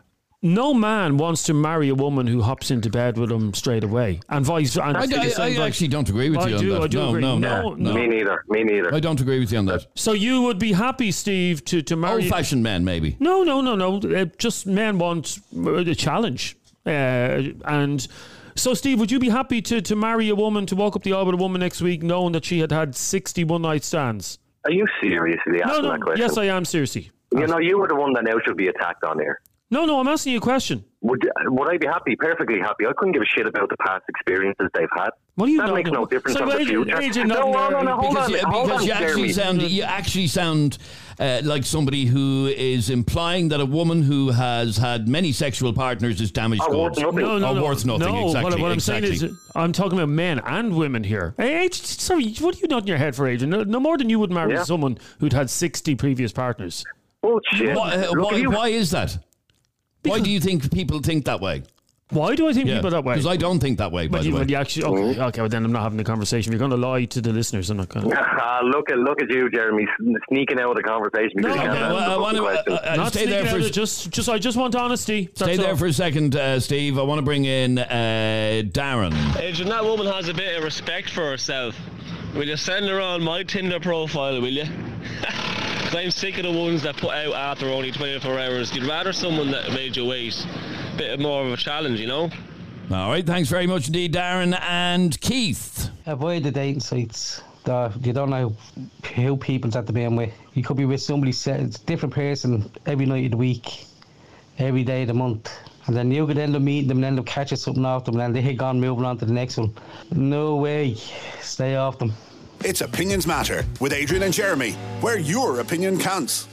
Speaker 3: No man wants to marry a woman who hops into bed with him straight away, and vice. And
Speaker 2: I,
Speaker 3: the
Speaker 2: I,
Speaker 3: same
Speaker 2: I
Speaker 3: vice-
Speaker 2: actually don't agree with
Speaker 3: I
Speaker 2: you on
Speaker 3: do,
Speaker 2: that.
Speaker 3: I do
Speaker 2: no,
Speaker 3: agree.
Speaker 2: no,
Speaker 3: No,
Speaker 2: no, no.
Speaker 8: Me neither. Me neither.
Speaker 2: I don't agree with you on that.
Speaker 3: So you would be happy, Steve, to to marry?
Speaker 2: Old-fashioned men, maybe.
Speaker 3: No, no, no, no. Uh, just men want a challenge, uh, and. So, Steve, would you be happy to, to marry a woman, to walk up the aisle with a woman next week, knowing that she had had sixty one-night stands?
Speaker 8: Are you seriously
Speaker 3: No,
Speaker 8: asking
Speaker 3: no.
Speaker 8: that question?
Speaker 3: Yes, I am, seriously.
Speaker 8: You know, you were the one that now should be attacked on here.
Speaker 3: No, no, I'm asking you a question.
Speaker 8: Would would I be happy? Perfectly happy. I couldn't give a shit about the past experiences they've had.
Speaker 3: What do you
Speaker 8: that
Speaker 3: know?
Speaker 8: makes no difference
Speaker 3: So
Speaker 8: on the
Speaker 3: Adrian-
Speaker 8: future.
Speaker 3: Adrian,
Speaker 8: no,
Speaker 3: not
Speaker 8: no, no,
Speaker 3: married.
Speaker 8: no, hold
Speaker 2: Because,
Speaker 8: on,
Speaker 2: you,
Speaker 8: hold
Speaker 2: because
Speaker 8: on,
Speaker 2: you actually
Speaker 8: Jeremy.
Speaker 2: sound you actually sound uh, like somebody who is implying that a woman who has had many sexual partners is damaged
Speaker 8: Oh, worth
Speaker 2: goods.
Speaker 8: nothing.
Speaker 3: No, no,
Speaker 2: Or
Speaker 3: no.
Speaker 2: worth nothing,
Speaker 3: No,
Speaker 2: exactly,
Speaker 3: what, what I'm
Speaker 2: exactly.
Speaker 3: saying is, I'm talking about men and women here. Hey, hey, sorry, what are you nodding your head for, Adrian? No, no more than you would marry
Speaker 8: Yeah.
Speaker 3: someone who'd had sixty previous partners.
Speaker 8: Bullshit.
Speaker 2: Why, uh,
Speaker 8: Look
Speaker 2: why,
Speaker 8: at you.
Speaker 2: why is that? Why do you think people think that way?
Speaker 3: Why do I think people that way?
Speaker 2: Because I don't think that way, by
Speaker 3: But
Speaker 2: the
Speaker 3: you,
Speaker 2: way.
Speaker 3: but you actually, okay, okay, well then I'm not having the conversation. If you're going to lie to the listeners, I'm not going to.
Speaker 8: Ah, look at look at you, Jeremy, sn- sneaking out of the conversation. because
Speaker 3: No,
Speaker 8: you can't
Speaker 3: okay,
Speaker 8: answer
Speaker 2: well,
Speaker 8: the
Speaker 2: I
Speaker 8: fucking
Speaker 2: wanna-
Speaker 8: question.
Speaker 2: uh, uh,
Speaker 3: Not
Speaker 2: stay there
Speaker 3: sneaking
Speaker 2: for
Speaker 3: out of- just, just, I just want honesty.
Speaker 2: Stay
Speaker 3: That's
Speaker 2: there
Speaker 3: all.
Speaker 2: for a second, uh, Steve. I want to bring in uh, Darren.
Speaker 10: Adrian, that woman has a bit of respect for herself. Will you send her on my Tinder profile, will you? Because I'm sick of the ones that put out after only twenty-four hours. You'd rather someone that made you wait. A bit more of a challenge, you know?
Speaker 2: All right, thanks very much indeed, Darren. And Keith.
Speaker 11: Avoid the dating sites. The, you don't know who people's at the being with. You could be with somebody, it's a different person every night of the week, every day of the month. And then you could end up meeting them and end up catching something off them and then they're gone moving on to the next one. No way. Stay off them.
Speaker 12: It's Opinions Matter with Adrian and Jeremy, where your opinion counts.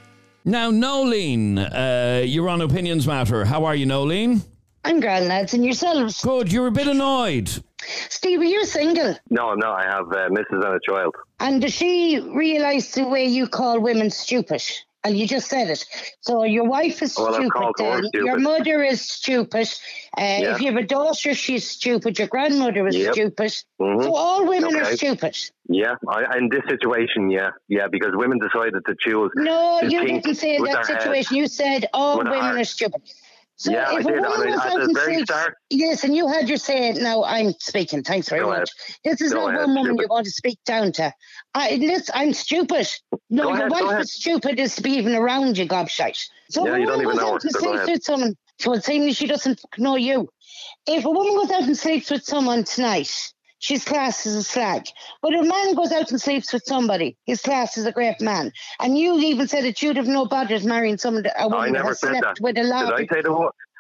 Speaker 2: Now, Nolene, uh, you're on Opinions Matter. How are you, Nolene?
Speaker 13: I'm grand, lads, and yourselves?
Speaker 2: Good. You're a bit annoyed.
Speaker 13: Steve, are you single?
Speaker 8: No, I'm not. I have uh, missus and a child.
Speaker 13: And does she realise the way you call women stupid? And you just said it. So your wife is
Speaker 8: Well, I've
Speaker 13: stupid,
Speaker 8: called her
Speaker 13: then.
Speaker 8: stupid.
Speaker 13: Your mother is stupid. Uh,
Speaker 8: Yeah.
Speaker 13: If you have a daughter, she's stupid. Your grandmother is
Speaker 8: Yep.
Speaker 13: stupid.
Speaker 8: Mhm.
Speaker 13: So all women are
Speaker 8: Okay.
Speaker 13: stupid.
Speaker 8: Yeah, I, in this situation, yeah, yeah, because women decided to choose.
Speaker 13: No,
Speaker 8: to
Speaker 13: you
Speaker 8: think
Speaker 13: didn't say in
Speaker 8: with
Speaker 13: that
Speaker 8: their head.
Speaker 13: situation. You said all
Speaker 8: With their
Speaker 13: women
Speaker 8: heart.
Speaker 13: are stupid. So
Speaker 8: Yeah, I
Speaker 13: if a
Speaker 8: did.
Speaker 13: woman
Speaker 8: I mean,
Speaker 13: goes
Speaker 8: at
Speaker 13: out
Speaker 8: the
Speaker 13: and
Speaker 8: very
Speaker 13: sleeps,
Speaker 8: start-
Speaker 13: yes, and you had your say. Now I'm speaking. Thanks very
Speaker 8: Go
Speaker 13: much.
Speaker 8: ahead.
Speaker 13: This is
Speaker 8: Go
Speaker 13: not
Speaker 8: ahead,
Speaker 13: one woman
Speaker 8: stupid.
Speaker 13: you're going to speak down to. I listen, I'm stupid. No,
Speaker 8: Go
Speaker 13: your
Speaker 8: ahead, go
Speaker 13: wife
Speaker 8: ahead.
Speaker 13: is stupid is to be even around you, gobshite. So
Speaker 8: Yeah,
Speaker 13: if a
Speaker 8: you don't
Speaker 13: woman
Speaker 8: even
Speaker 13: goes
Speaker 8: know
Speaker 13: out
Speaker 8: her,
Speaker 13: and
Speaker 8: so go
Speaker 13: sleeps
Speaker 8: ahead.
Speaker 13: with someone, so it seems she doesn't know you. If a woman goes out and sleeps with someone tonight, she's classed as a slag. But if a man goes out and sleeps with somebody, he's classed as a great man. And you even said that you'd have no bothers marrying someone, that- a
Speaker 8: I
Speaker 13: woman that
Speaker 8: never
Speaker 13: has
Speaker 8: said
Speaker 13: slept
Speaker 8: that.
Speaker 13: with a lot.
Speaker 8: Did I say the word?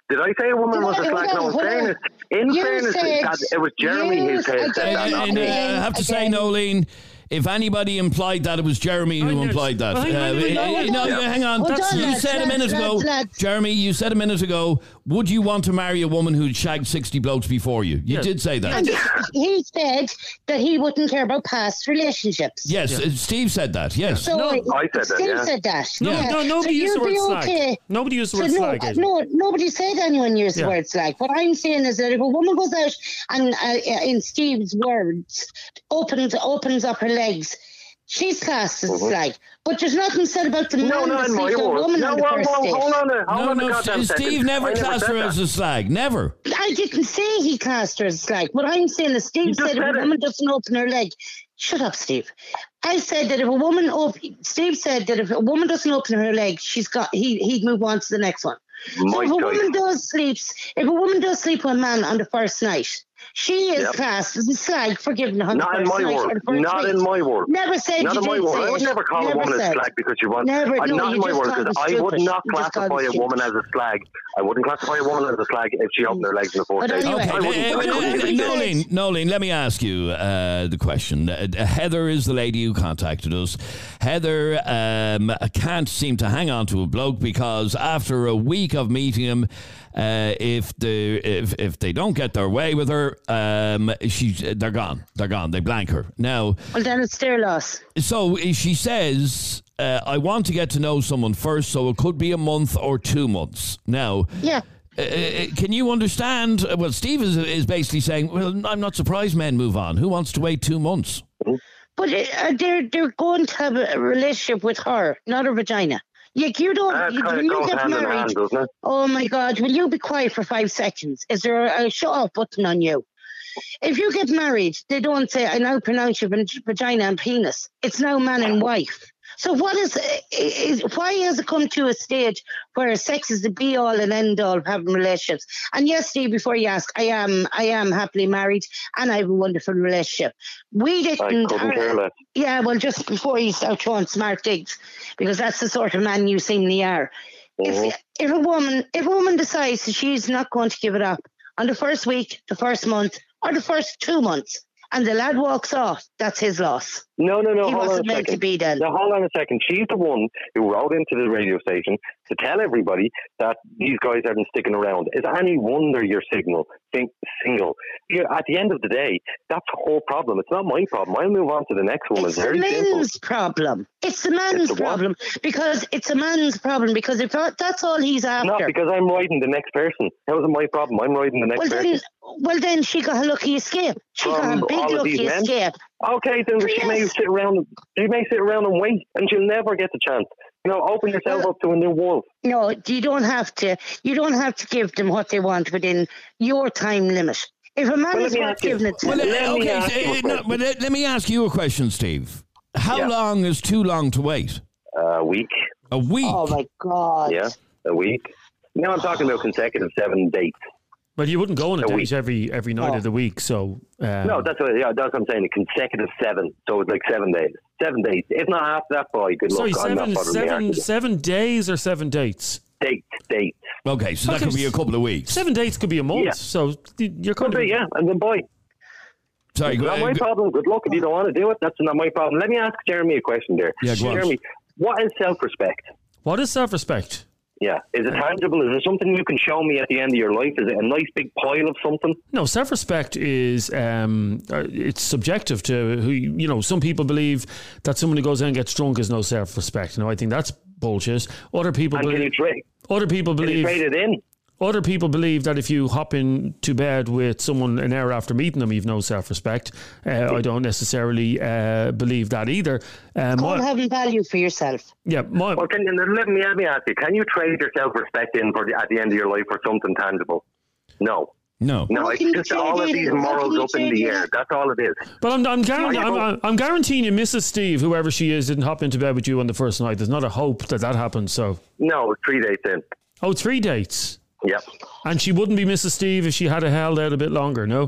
Speaker 8: Did I say a woman was a slag? No, in fairness, in
Speaker 13: You
Speaker 8: fairness,
Speaker 13: said-
Speaker 8: it, it was Jeremy who
Speaker 13: you
Speaker 8: said
Speaker 13: said-
Speaker 8: that. not
Speaker 2: And,
Speaker 8: me.
Speaker 2: uh, I have to say, Nolene, if anybody implied that, it was Jeremy who implied that.
Speaker 3: Well, hang on,
Speaker 2: Uh,
Speaker 3: hang on,
Speaker 2: uh,
Speaker 3: hold
Speaker 2: no,
Speaker 3: on.
Speaker 2: yeah, hang on.
Speaker 13: Hold
Speaker 2: That's,
Speaker 13: on,
Speaker 2: you
Speaker 13: lads,
Speaker 2: said a
Speaker 13: lads,
Speaker 2: minute ago,
Speaker 13: lads, lads.
Speaker 2: Jeremy, you said a minute ago, would you want to marry a woman who'd shagged sixty blokes before you? You
Speaker 3: Yeah.
Speaker 2: did say that.
Speaker 13: And he said that he wouldn't care about past relationships.
Speaker 2: Yes, uh, Steve said that, yes.
Speaker 13: So
Speaker 3: No,
Speaker 8: I said that,
Speaker 13: Steve
Speaker 8: yeah.
Speaker 13: said that.
Speaker 3: No,
Speaker 13: yeah.
Speaker 3: no, nobody
Speaker 13: so
Speaker 3: used the
Speaker 13: you'd
Speaker 3: word
Speaker 13: be
Speaker 3: slag.
Speaker 13: okay.
Speaker 3: Nobody used the
Speaker 13: So
Speaker 3: word
Speaker 13: no,
Speaker 3: slag. Adrian.
Speaker 13: no, nobody said anyone used
Speaker 3: Yeah.
Speaker 13: the word slag. What I'm saying is that if a woman goes out and, uh, in Steve's words, opens opens up her legs, she's classed as a slag. But there's nothing said about the man
Speaker 8: No, not
Speaker 13: that
Speaker 8: in my
Speaker 13: sleeps with a
Speaker 8: words.
Speaker 13: woman
Speaker 8: No,
Speaker 13: on the
Speaker 8: whoa,
Speaker 13: first
Speaker 8: whoa,
Speaker 13: date.
Speaker 8: hold on a, hold
Speaker 2: No,
Speaker 8: on a
Speaker 2: no,
Speaker 8: goddamn
Speaker 2: Steve
Speaker 8: second.
Speaker 2: never
Speaker 8: I
Speaker 2: classed
Speaker 8: said
Speaker 2: her
Speaker 8: that.
Speaker 2: as a slag. Never.
Speaker 13: I didn't say he classed her as slag. What I'm saying is Steve
Speaker 8: just
Speaker 13: said if
Speaker 8: said
Speaker 13: a
Speaker 8: it.
Speaker 13: woman doesn't open her leg. Shut up, Steve. I said that if a woman op- Steve said that if a woman doesn't open her leg, she's got he he'd move on to the next one. So
Speaker 8: My
Speaker 13: if a
Speaker 8: choice.
Speaker 13: woman does sleeps if a woman does sleep with a man on the first night, she is
Speaker 8: Yep.
Speaker 13: classed as a slag for giving her on
Speaker 8: Not
Speaker 13: the
Speaker 8: in
Speaker 13: first
Speaker 8: my
Speaker 13: night or
Speaker 8: word.
Speaker 13: the first
Speaker 8: Not
Speaker 13: week.
Speaker 8: in my word.
Speaker 13: Never said
Speaker 8: Not
Speaker 13: you
Speaker 8: in my
Speaker 13: did
Speaker 8: word.
Speaker 13: say
Speaker 8: I would
Speaker 13: it.
Speaker 8: never call
Speaker 13: Never
Speaker 8: a woman
Speaker 13: said.
Speaker 8: a slag because she wants.
Speaker 13: Never-
Speaker 8: I'm
Speaker 13: no,
Speaker 8: not
Speaker 13: you
Speaker 8: in my
Speaker 13: just
Speaker 8: word
Speaker 13: called
Speaker 8: because
Speaker 13: her
Speaker 8: I would
Speaker 13: stupid.
Speaker 8: not
Speaker 13: You just called
Speaker 8: classify
Speaker 13: her
Speaker 8: a woman as a slag. I wouldn't classify a woman as a slag if she opened her legs in the fourth
Speaker 13: But
Speaker 8: date.
Speaker 13: anyway-
Speaker 8: I
Speaker 2: Okay,
Speaker 8: wouldn't.
Speaker 2: uh,
Speaker 8: I couldn't
Speaker 2: uh,
Speaker 8: even say.
Speaker 2: Nolene, Nolene, let me ask you uh, the question. Uh, Heather is the lady who contacted us. Heather um, can't seem to hang on to a bloke because after a week of meeting him, uh, if the if if they don't get their way with her, um, she's they're gone. They're gone. They blank her now.
Speaker 13: Well, then it's their loss.
Speaker 2: So she says, uh, "I want to get to know someone first, so it could be a month or two months." Now,
Speaker 13: Yeah.
Speaker 2: uh, can you understand? Well, Steve is, is basically saying, well, I'm not surprised men move on. Who wants to wait two months?
Speaker 13: But uh, they're they're going to have a relationship with her, not a vagina. Like you don't,
Speaker 8: That
Speaker 13: you,
Speaker 8: kind
Speaker 13: when
Speaker 8: of
Speaker 13: you
Speaker 8: goes
Speaker 13: get
Speaker 8: hand in
Speaker 13: married.
Speaker 8: hand, doesn't it?
Speaker 13: Oh my God! Will you be quiet for five seconds? Is there a, a shut off button on you? If you get married, they don't say, "I now pronounce your vag- vagina and penis." It's now man and wife. So what is, is why has it come to a stage where sex is the be all and end all of having relationships? And yes, Steve, before you ask, I am I am happily married and I have a wonderful relationship. We
Speaker 8: I
Speaker 13: didn't.
Speaker 8: couldn't care less.
Speaker 13: Yeah, well, just before you start throwing smart digs, because that's the sort of man you seemingly are.
Speaker 8: Mhm.
Speaker 13: If if a woman if a woman decides that she's not going to give it up on the first week, the first month, or the first two months, and the lad walks off, that's his loss.
Speaker 8: No, no, no.
Speaker 13: He
Speaker 8: hold on
Speaker 13: wasn't
Speaker 8: a
Speaker 13: meant
Speaker 8: second.
Speaker 13: to be then.
Speaker 8: Now, hold on a second. She's the one who wrote into the radio station to tell everybody that these guys aren't sticking around. Is any wonder you're signal think, single? Here, at the end of the day, that's her problem. It's not my problem. I'll move on to the next one.
Speaker 13: It's
Speaker 8: It's
Speaker 13: the
Speaker 8: very simple.
Speaker 13: man's problem. It's the man's
Speaker 8: It's the what?
Speaker 13: problem because it's a man's problem because if that, that's all he's after.
Speaker 8: Not because I'm riding the next person. That wasn't my problem. I'm riding the next
Speaker 13: well
Speaker 8: person.
Speaker 13: then, well then she got a lucky escape. She got
Speaker 8: From
Speaker 13: a big
Speaker 8: all of these
Speaker 13: lucky
Speaker 8: men?
Speaker 13: escape.
Speaker 8: Okay, then she may
Speaker 13: Yes.
Speaker 8: sit around. She may sit around and wait, and she'll never get the chance. You know, open yourself
Speaker 13: Well-
Speaker 8: up to a new world.
Speaker 13: No, you don't have to. You don't have to give them what they want within your time limit. If a man
Speaker 8: Well, let
Speaker 13: is
Speaker 8: me
Speaker 13: worth
Speaker 8: ask you.
Speaker 13: giving it to,
Speaker 2: Well,
Speaker 8: Let
Speaker 2: uh,
Speaker 8: me
Speaker 2: okay,
Speaker 8: ask you a
Speaker 2: uh, no,
Speaker 8: question.
Speaker 2: but let, let me ask you a question, Steve. How
Speaker 8: Yeah.
Speaker 2: long is too long to wait?
Speaker 8: A week.
Speaker 2: A week?
Speaker 13: oh my God!
Speaker 8: Yeah, a week. Now I'm talking about consecutive seven dates.
Speaker 3: Well, you wouldn't go on a
Speaker 8: A
Speaker 3: date
Speaker 8: week.
Speaker 3: every every night
Speaker 13: Oh.
Speaker 3: of the week, so um,
Speaker 8: No, that's what. Yeah, that's what I'm saying. A consecutive seven. So it's like seven days. Seven days. If not after that, boy, good
Speaker 3: sorry,
Speaker 8: luck. I'm not
Speaker 3: seven
Speaker 8: bothering me
Speaker 3: seven
Speaker 8: after that.
Speaker 3: seven days or seven dates.
Speaker 8: Dates, dates.
Speaker 2: Okay, so that
Speaker 3: Okay,
Speaker 2: could be a couple of weeks.
Speaker 3: Seven dates could be a month.
Speaker 8: Yeah.
Speaker 3: So y- you're kind
Speaker 8: Could
Speaker 3: of
Speaker 8: be, yeah. And then, boy,
Speaker 2: Sorry,
Speaker 8: it's
Speaker 2: go,
Speaker 8: not my
Speaker 2: uh, go-
Speaker 8: problem. Good luck if you don't want to do it. That's not my problem. Let me ask Jeremy a question there.
Speaker 2: Yeah, go on.
Speaker 8: Jeremy, what is self-respect?
Speaker 3: What is self-respect?
Speaker 8: Yeah, is it tangible? Is it something you can show me at the end of your life? Is it a nice big pile of something?
Speaker 3: No, self-respect is um, uh, it's subjective to who you you know. Some people believe that someone who goes out and gets drunk is no self-respect. No, I think that's bullshit. Other people
Speaker 8: And can you
Speaker 3: believe.
Speaker 8: trade?
Speaker 3: Other people
Speaker 8: Can you
Speaker 3: believe.
Speaker 8: trade it in?
Speaker 3: Other people believe that if you hop into bed with someone an hour after meeting them, you've no self-respect. Uh, I don't necessarily uh, believe that either. Um,
Speaker 13: Call
Speaker 3: my-
Speaker 13: having value for yourself.
Speaker 3: yeah, my,
Speaker 8: Well, can you, let me let me ask you: can you trade your self-respect in for the, at the end of your life for something tangible? No,
Speaker 2: no.
Speaker 8: no.
Speaker 13: What
Speaker 8: It's
Speaker 13: can you
Speaker 8: just
Speaker 13: trade
Speaker 8: all of
Speaker 13: in?
Speaker 8: these
Speaker 13: What can
Speaker 8: morals
Speaker 13: you
Speaker 8: up in
Speaker 13: trade
Speaker 8: the
Speaker 13: in?
Speaker 8: air. That's all it is.
Speaker 3: but I'm I'm, guaranteeing,
Speaker 8: I know.
Speaker 3: I'm, I'm guaranteeing you, Missus Steve, whoever she is, didn't hop into bed with you on the first night. There's not a hope that that happens. So,
Speaker 8: No, three dates in.
Speaker 3: oh, three dates,
Speaker 8: Yep.
Speaker 3: and she wouldn't be Missus Steve if she had held out a bit longer. No.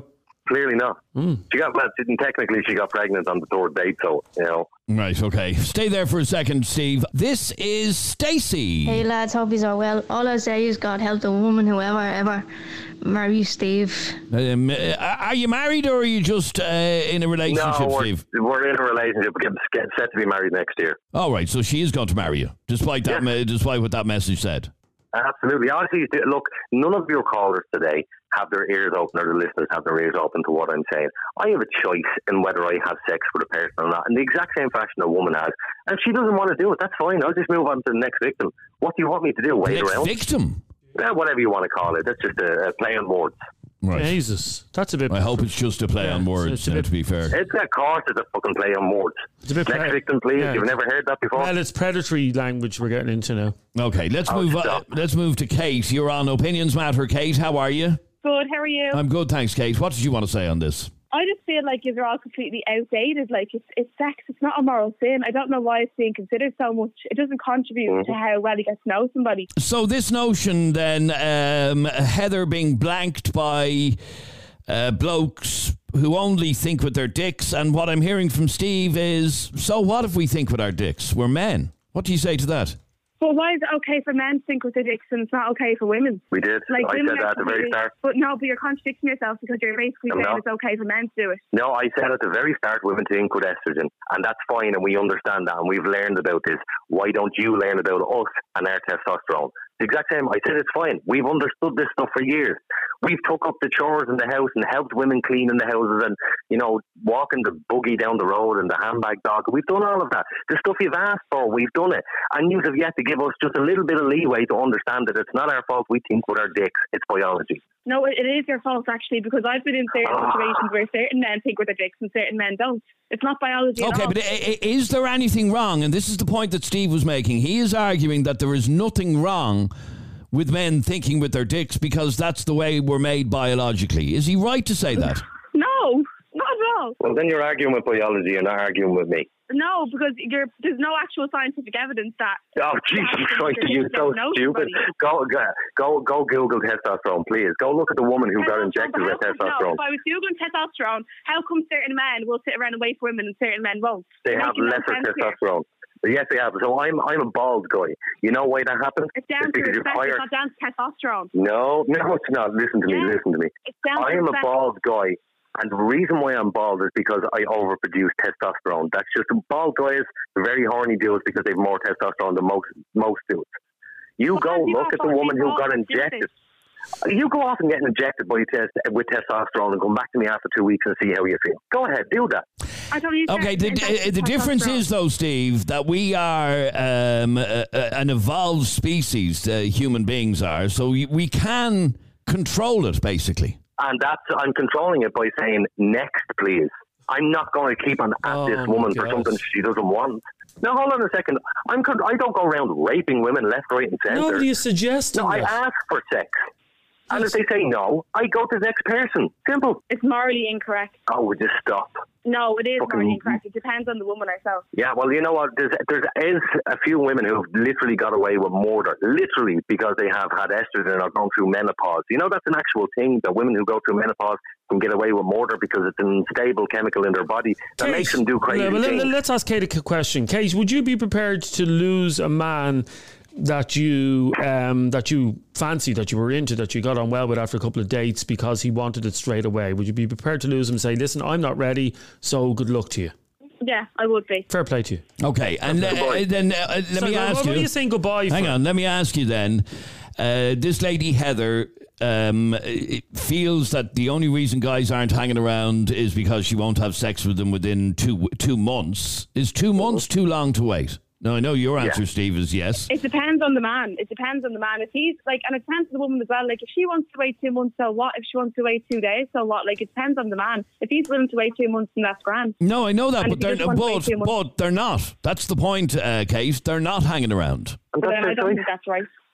Speaker 8: Clearly not.
Speaker 2: Mm.
Speaker 8: She got, well, technically she got pregnant on the third date, so, you know.
Speaker 2: Right, okay. Stay there for a second, Steve. This is Stacey.
Speaker 14: Hey lads, hope you are well. All I say is God help the woman whoever ever marries Steve.
Speaker 2: Um, uh, are you married or are you just uh, in a relationship,
Speaker 8: no, we're,
Speaker 2: Steve?
Speaker 8: we're in a relationship. We're get- set to be married next year.
Speaker 2: All right, so she is going to marry you, despite that,
Speaker 8: Yeah.
Speaker 2: me- despite what that message said.
Speaker 8: Absolutely. Honestly, look, none of your callers today have their ears open, or the listeners have their ears open to what I'm saying. I have a choice in whether I have sex with a person or not, in the exact same fashion a woman has. And if she doesn't want to do it, that's fine. I'll just move on to the next victim. What do you want me to do? Wait
Speaker 2: next
Speaker 8: around?
Speaker 2: victim?
Speaker 8: Yeah, whatever you want to call it. That's just a, a play on words.
Speaker 2: Right.
Speaker 3: Jesus, that's a bit.
Speaker 2: I hope it's just a play
Speaker 3: Yeah,
Speaker 2: on words,
Speaker 3: it's a
Speaker 2: now,
Speaker 3: bit-
Speaker 2: to be fair.
Speaker 8: It's of course it's a fucking play on words.
Speaker 3: It's a bit
Speaker 8: Next
Speaker 3: pre-
Speaker 8: victim, please.
Speaker 3: yeah.
Speaker 8: You've never heard that before?
Speaker 3: Well, it's predatory language we're getting into now.
Speaker 2: Okay, let's
Speaker 8: Oh,
Speaker 2: move on.
Speaker 8: stop.
Speaker 2: Let's move to Kate. You're on Opinions Matter. Kate, how are you?
Speaker 15: Good, how are you?
Speaker 2: I'm good, thanks, Kate. What did you want to say on this?
Speaker 15: I just feel like you're all completely outdated. Like, it's, it's sex, it's not a moral sin. I don't know why it's being considered so much. It doesn't contribute
Speaker 8: Mm-hmm.
Speaker 15: to how well you get to know somebody.
Speaker 2: So this notion then, um, Heather being blanked by uh, blokes who only think with their dicks, and what I'm hearing from Steve is, so what if we think with our dicks? We're men. What do you say to that?
Speaker 15: But why is it okay for men to think with their dicks and it's not okay for women?
Speaker 8: We did.
Speaker 15: Like,
Speaker 8: I
Speaker 15: women
Speaker 8: said
Speaker 15: are
Speaker 8: that at the very
Speaker 15: completely-
Speaker 8: start.
Speaker 15: But no, but you're contradicting yourself because you're basically
Speaker 8: I'm
Speaker 15: saying
Speaker 8: not.
Speaker 15: it's okay for men to do it.
Speaker 8: No, I said at the very start women think with estrogen, and that's fine, and we understand that, and we've learned about this. Why don't you learn about us and our testosterone? The exact same. I said it's fine. We've understood this stuff for years. We've took up the chores in the house and helped women clean in the houses and, you know, walking the buggy down the road and the handbag dog. We've done all of that. The stuff you've asked for, we've done it. And you have yet to give us just a little bit of leeway to understand that it's not our fault we think with our dicks. It's biology.
Speaker 15: No, it, it is your fault, actually, because I've been in certain
Speaker 8: Ah.
Speaker 15: situations where certain men think with their dicks and certain men don't. It's not biology at
Speaker 2: Okay,
Speaker 15: all.
Speaker 2: but i- i- is there anything wrong? And this is the point that Steve was making. He is arguing that there is nothing wrong with men thinking with their dicks because that's the way we're made biologically. Is he right to say that?
Speaker 15: No, not at all.
Speaker 8: Well, then you're arguing with biology. You're not arguing with me.
Speaker 15: No, because you're, there's no actual scientific evidence that.
Speaker 8: Oh, Jesus Christ, are you so
Speaker 15: No,
Speaker 8: stupid? Go, go, go, go Google testosterone, please. Go look at the woman who got injected with
Speaker 15: No,
Speaker 8: testosterone.
Speaker 15: if I was Googling testosterone, how come certain men will sit around and wait for women and certain men won't?
Speaker 8: They
Speaker 15: You're
Speaker 8: have
Speaker 15: making no
Speaker 8: lesser
Speaker 15: sense here.
Speaker 8: testosterone. Yes, they have. So I'm I'm a bald guy. You know why that happens?
Speaker 15: It's down to
Speaker 8: because you're
Speaker 15: respect,
Speaker 8: higher.
Speaker 15: it's not down to testosterone.
Speaker 8: No, no, it's not. Listen to me.
Speaker 15: Yeah.
Speaker 8: Listen to me.
Speaker 15: It's down to
Speaker 8: I am a
Speaker 15: respect.
Speaker 8: bald guy, and the reason why I'm bald is because I overproduce testosterone. That's just bald guys, are very horny dudes because they have more testosterone than most most dudes. You go
Speaker 15: you
Speaker 8: look
Speaker 15: got
Speaker 8: at the woman who
Speaker 15: bald
Speaker 8: got
Speaker 15: dudes?
Speaker 8: injected. You go off and get injected by test, with testosterone and come back to me after two weeks and see how you feel. Go ahead, do that.
Speaker 15: I don't use
Speaker 2: Okay, the,
Speaker 15: testosterone.
Speaker 2: uh, the difference is, though, Steve, that we are um, uh, uh, an evolved species, uh, human beings are, so we we can control it, basically.
Speaker 8: And that's I'm controlling it by saying next, please. I'm not going to keep on at
Speaker 2: Oh,
Speaker 8: this
Speaker 2: my
Speaker 8: woman for
Speaker 2: God.
Speaker 8: something she doesn't want. Now, hold on a second. I'm con- I don't go around raping women left, right, and centre.
Speaker 3: Nobody is suggesting
Speaker 8: No, I
Speaker 3: that.
Speaker 8: ask for sex. And if they say no, I go to the next person. Simple.
Speaker 15: It's morally incorrect.
Speaker 8: Oh, we just stop.
Speaker 15: No, it is
Speaker 8: Fucking-
Speaker 15: morally incorrect. It depends on the woman herself.
Speaker 8: Yeah, well, you know what? There's there is a few women who've literally got away with murder, literally because they have had estrogen or gone through menopause. You know, that's an actual thing, that women who go through menopause can get away with murder because it's an unstable chemical in their body that
Speaker 3: Kate,
Speaker 8: makes them do crazy
Speaker 3: yeah, but let,
Speaker 8: things.
Speaker 3: let's ask Kate a question. Kate, would you be prepared to lose a man that you um, that you fancy, that you were into, that you got on well with after a couple of dates because he wanted it straight away? Would you be prepared to lose him and say, listen, I'm not ready, so good luck to you?
Speaker 15: Yeah, I would be.
Speaker 3: Fair play to you.
Speaker 2: Okay, and uh, then uh, let
Speaker 3: So
Speaker 2: me
Speaker 3: what-
Speaker 2: ask
Speaker 3: what
Speaker 2: you.
Speaker 3: are you saying goodbye
Speaker 2: Hang
Speaker 3: for?
Speaker 2: on, let me ask you then. Uh, this lady Heather um, it feels that the only reason guys aren't hanging around is because she won't have sex with them within two two months. Is two months too long to wait? No, I know your answer, Steve, is yes.
Speaker 15: It depends on the man. It depends on the man. If he's like, and it depends on the woman as well. Like, if she wants to wait two months, so what? If she wants to wait two days, so what? Like, it depends on the man. If he's willing to wait two months, then that's grand.
Speaker 2: No, I know that,
Speaker 15: And
Speaker 2: but
Speaker 15: if you
Speaker 2: they're
Speaker 15: just want to wait
Speaker 2: but,
Speaker 15: two months-
Speaker 2: but they're not. That's the point, uh, Kate. They're not hanging around.
Speaker 15: But then I don't think that's right.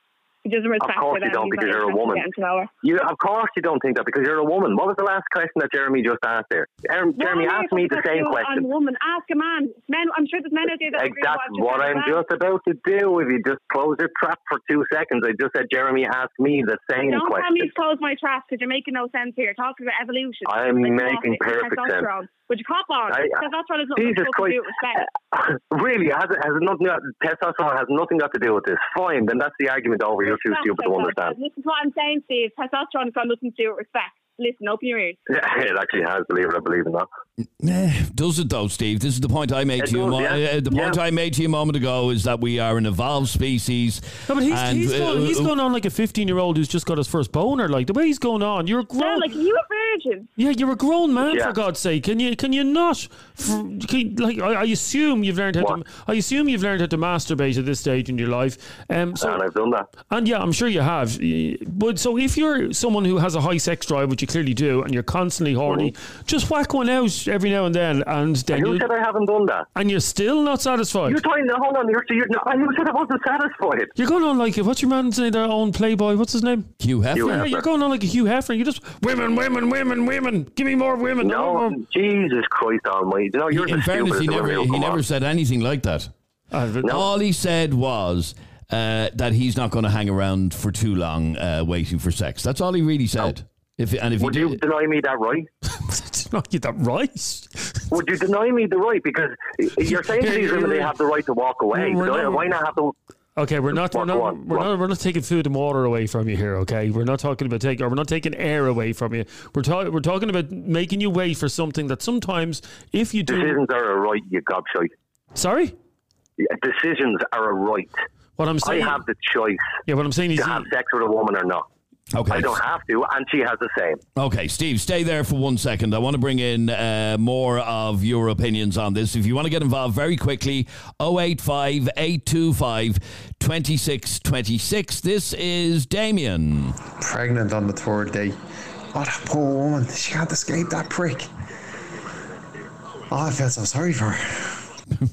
Speaker 15: He doesn't respect
Speaker 8: Of course
Speaker 15: her.
Speaker 8: you
Speaker 15: then
Speaker 8: don't,
Speaker 15: he's
Speaker 8: because
Speaker 15: not
Speaker 8: you're a
Speaker 15: interested in
Speaker 8: woman.
Speaker 15: getting to know her.
Speaker 8: You, of course you don't think that because you're a woman. What was the last question that Jeremy just asked there? Er, Jeremy,
Speaker 15: Why
Speaker 8: ask me the
Speaker 15: does
Speaker 8: same
Speaker 15: that do
Speaker 8: question.
Speaker 15: On a woman, ask a man. Men, I'm sure there's men out there that agree with
Speaker 8: That's what
Speaker 15: what
Speaker 8: I'm
Speaker 15: I've
Speaker 8: just about to do. If you just close your trap for two seconds, I just said, Jeremy, ask me the same
Speaker 15: Don't
Speaker 8: question.
Speaker 15: tell me to close my trap because you're making no sense here. You're talking about evolution.
Speaker 8: I'm
Speaker 15: Like,
Speaker 8: making
Speaker 15: what?
Speaker 8: perfect sense.
Speaker 15: Testosterone. Would you cop on?
Speaker 8: I-
Speaker 15: Testosterone is not
Speaker 8: Jesus
Speaker 15: supposed to do with respect.
Speaker 8: Really, has it has it nothing? Testosterone has nothing got to do with this. Fine, then that's the argument over. You're too
Speaker 15: Respect,
Speaker 8: stupid to
Speaker 15: testosterone.
Speaker 8: understand.
Speaker 15: Listen to what I'm saying, Steve. Testosterone has got nothing to do with respect. Listen, open your ears.
Speaker 8: Yeah, it actually has. Believe it or believe it not.
Speaker 2: Eh, Does it though, Steve? This is the point I made
Speaker 8: It
Speaker 2: to you. a
Speaker 8: does,
Speaker 2: mo-
Speaker 8: yeah.
Speaker 2: uh, the point
Speaker 8: Yeah.
Speaker 2: I made to you a moment ago is that we are an evolved species.
Speaker 3: No, but he's,
Speaker 2: and,
Speaker 3: he's,
Speaker 2: uh,
Speaker 3: going, he's
Speaker 2: uh,
Speaker 3: going on like a fifteen-year-old who's just got his first boner. Like, the way he's going on, you're a grown...
Speaker 15: Yeah, like, are you a virgin?
Speaker 3: Yeah, you're a grown man,
Speaker 8: Yeah.
Speaker 3: for God's sake. Can you can you not? Can you- like, I, I assume you've learned how to.
Speaker 8: What?
Speaker 3: I assume you've learned how to masturbate at this stage in your life. Um, so,
Speaker 8: And I've done that.
Speaker 3: and yeah, I'm sure you have. But so if you're someone who has a high sex drive, which you clearly do, and you're constantly horny, just whack one out every now and then, and then
Speaker 8: Who
Speaker 3: you
Speaker 8: said I haven't done that?
Speaker 3: and you're still not satisfied.
Speaker 8: You're trying to hold on. You're, you're, no, you said I wasn't satisfied.
Speaker 3: You're going on like what's your man's name? Their own Playboy. What's his name?
Speaker 2: Hugh Hefner.
Speaker 8: Hugh
Speaker 3: Yeah,
Speaker 8: Hefner.
Speaker 3: you're going on like a Hugh Hefner. You just women, women, women, women. Give me more women.
Speaker 8: No,
Speaker 3: more.
Speaker 8: Jesus Christ Almighty! You know you're
Speaker 2: In
Speaker 8: the
Speaker 2: fairness,
Speaker 8: stupidest
Speaker 2: he
Speaker 8: one
Speaker 2: never
Speaker 8: who'll
Speaker 2: he
Speaker 8: come
Speaker 2: never
Speaker 8: on.
Speaker 2: said anything like that.
Speaker 3: Uh, but-
Speaker 2: All he said was uh, that he's not going to hang around for too long uh, waiting for sex. That's all he really said. If and if
Speaker 8: Would
Speaker 2: he
Speaker 8: you
Speaker 2: did,
Speaker 8: deny me that right?
Speaker 3: It's not you that right.
Speaker 8: Would you deny me the right? Because you're saying to these women they have the right to walk away.
Speaker 3: We're
Speaker 8: So
Speaker 3: not-
Speaker 8: why not have the?
Speaker 3: Okay, we're not, we're
Speaker 8: Go
Speaker 3: not,
Speaker 8: on,
Speaker 3: we're
Speaker 8: go on.
Speaker 3: not, we're not taking food and water away from you here. Okay, we're not talking about taking, or we're not taking air away from you. We're talking, we're talking about making you wait for something that sometimes, if you do,
Speaker 8: Decisions are a right, you gobshite.
Speaker 3: sorry,
Speaker 8: Yeah, decisions are a right.
Speaker 3: what I'm
Speaker 8: I
Speaker 3: saying,
Speaker 8: have the choice
Speaker 3: yeah, what I'm saying is,
Speaker 8: to have sex with a woman or not.
Speaker 2: okay.
Speaker 8: I don't have to, and she has the same.
Speaker 2: Okay, Steve, stay there for one second. I want to bring in uh, more of your opinions on this. If you want to get involved very quickly, oh eight five, eight two five, two six two six. This is Damien.
Speaker 16: Pregnant on the third day. Oh, that poor woman. She can't escape that prick. Oh, I felt so sorry for her.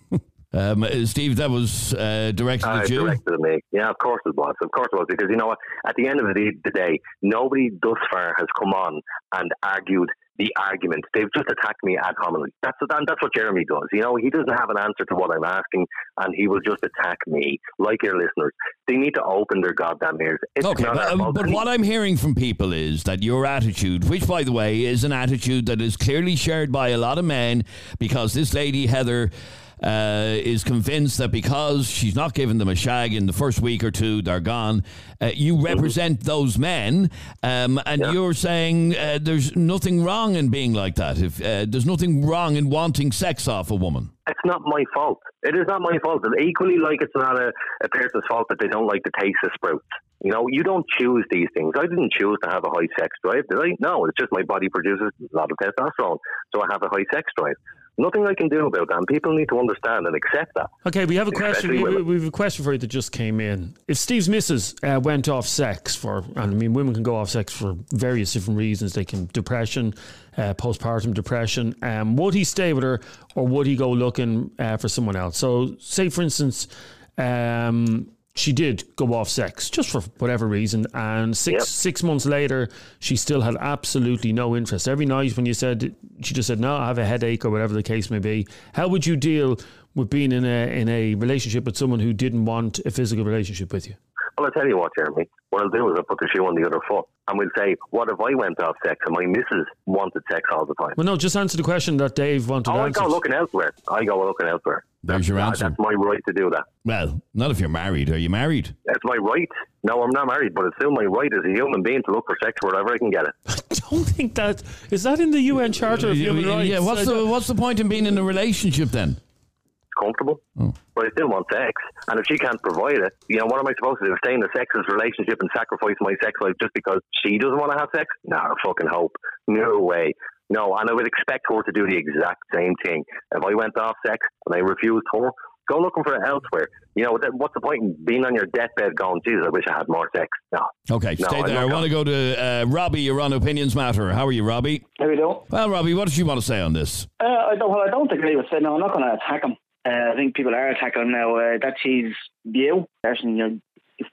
Speaker 2: Um, uh, Steve, that was uh, directed
Speaker 8: Uh,
Speaker 2: at you.
Speaker 8: directed at me. Yeah, of course it was. Of course it was. Because you know what? At the end of the, the day, nobody thus far has come on and argued the argument. They've just attacked me ad hominem. That's what, and that's what Jeremy does. You know, he doesn't have an answer to what I'm asking, and he will just attack me, like your listeners. They need to open their goddamn ears. It's
Speaker 2: Okay,
Speaker 8: not
Speaker 2: but,
Speaker 8: our
Speaker 2: um,
Speaker 8: fault.
Speaker 2: but what I'm hearing from people is that your attitude, which by the way is an attitude that is clearly shared by a lot of men, because this lady Heather uh, is convinced that because she's not giving them a shag in the first week or two, they're gone. Uh, you represent those men, um, and
Speaker 8: Yeah.
Speaker 2: you're saying uh, there's nothing wrong in being like that. If uh, there's nothing wrong in wanting sex off a woman.
Speaker 8: It's not my fault. It is not my fault. And equally, like it's not a, a person's fault that they don't like the taste of sprouts. You know, you don't choose these things. I didn't choose to have a high sex drive, did I? No, it's just my body produces a lot of testosterone, so I have a high sex drive. Nothing I can do about that, and people need to understand and accept that.
Speaker 3: okay, we have a question.
Speaker 8: Especially
Speaker 3: We,
Speaker 8: women.
Speaker 3: we have a question for you that just came in. If Steve's missus uh, went off sex for, and I mean, women can go off sex for various different reasons. They can depression, uh, postpartum depression. Um, would he stay with her, or would he go looking uh, for someone else? So, say for instance, um, she did go off sex just for whatever reason, and six
Speaker 8: Yep.
Speaker 3: six months later, she still had absolutely no interest. Every night when you said, she just said, "No, I have a headache," or whatever the case may be. How would you deal with being in a in a relationship with someone who didn't want a physical relationship with you?
Speaker 8: Well, I'll tell you what, Jeremy. What I'll do is I'll put the shoe on the other foot, and we'll say, what if I went off sex and my missus wanted sex all the time?
Speaker 3: Well, no, just answer the question that Dave wanted
Speaker 8: Oh, I
Speaker 3: answered.
Speaker 8: go looking elsewhere. I go looking elsewhere.
Speaker 2: There's your
Speaker 8: Uh,
Speaker 2: answer.
Speaker 8: That's my right to do that.
Speaker 2: Well, not if you're married. Are you married?
Speaker 8: That's my right. No, I'm not married, but it's still my right as a human being to look for sex wherever I can get it.
Speaker 3: I don't think that is that in the U N Charter of Human Rights.
Speaker 2: Yeah, what's
Speaker 3: I
Speaker 2: the what's the point in being in a relationship then?
Speaker 8: Comfortable,
Speaker 2: Oh.
Speaker 8: but I still want sex. And if she can't provide it, you know, what am I supposed to do? Stay in a sexless relationship and sacrifice my sex life just because she doesn't want to have sex? Nah, fucking hope. No way. No, and I would expect her to do the exact same thing. If I went off sex and I refused her, go looking for it elsewhere. You know, what's the point in being on your deathbed going, Jesus, I wish I had more sex? No.
Speaker 2: Okay,
Speaker 8: No,
Speaker 2: stay
Speaker 8: I'm
Speaker 2: there. I
Speaker 8: not
Speaker 2: want to go to uh, Robbie. You're on Opinions Matter. How are you, Robbie?
Speaker 17: How you doing?
Speaker 2: Well, Robbie, what did you want to say on this?
Speaker 17: Uh, I don't. Well, I don't agree with it. No, I'm not going to attack him. Uh, I think people are attacking him now. Uh, that's his view. Person, you know, if, if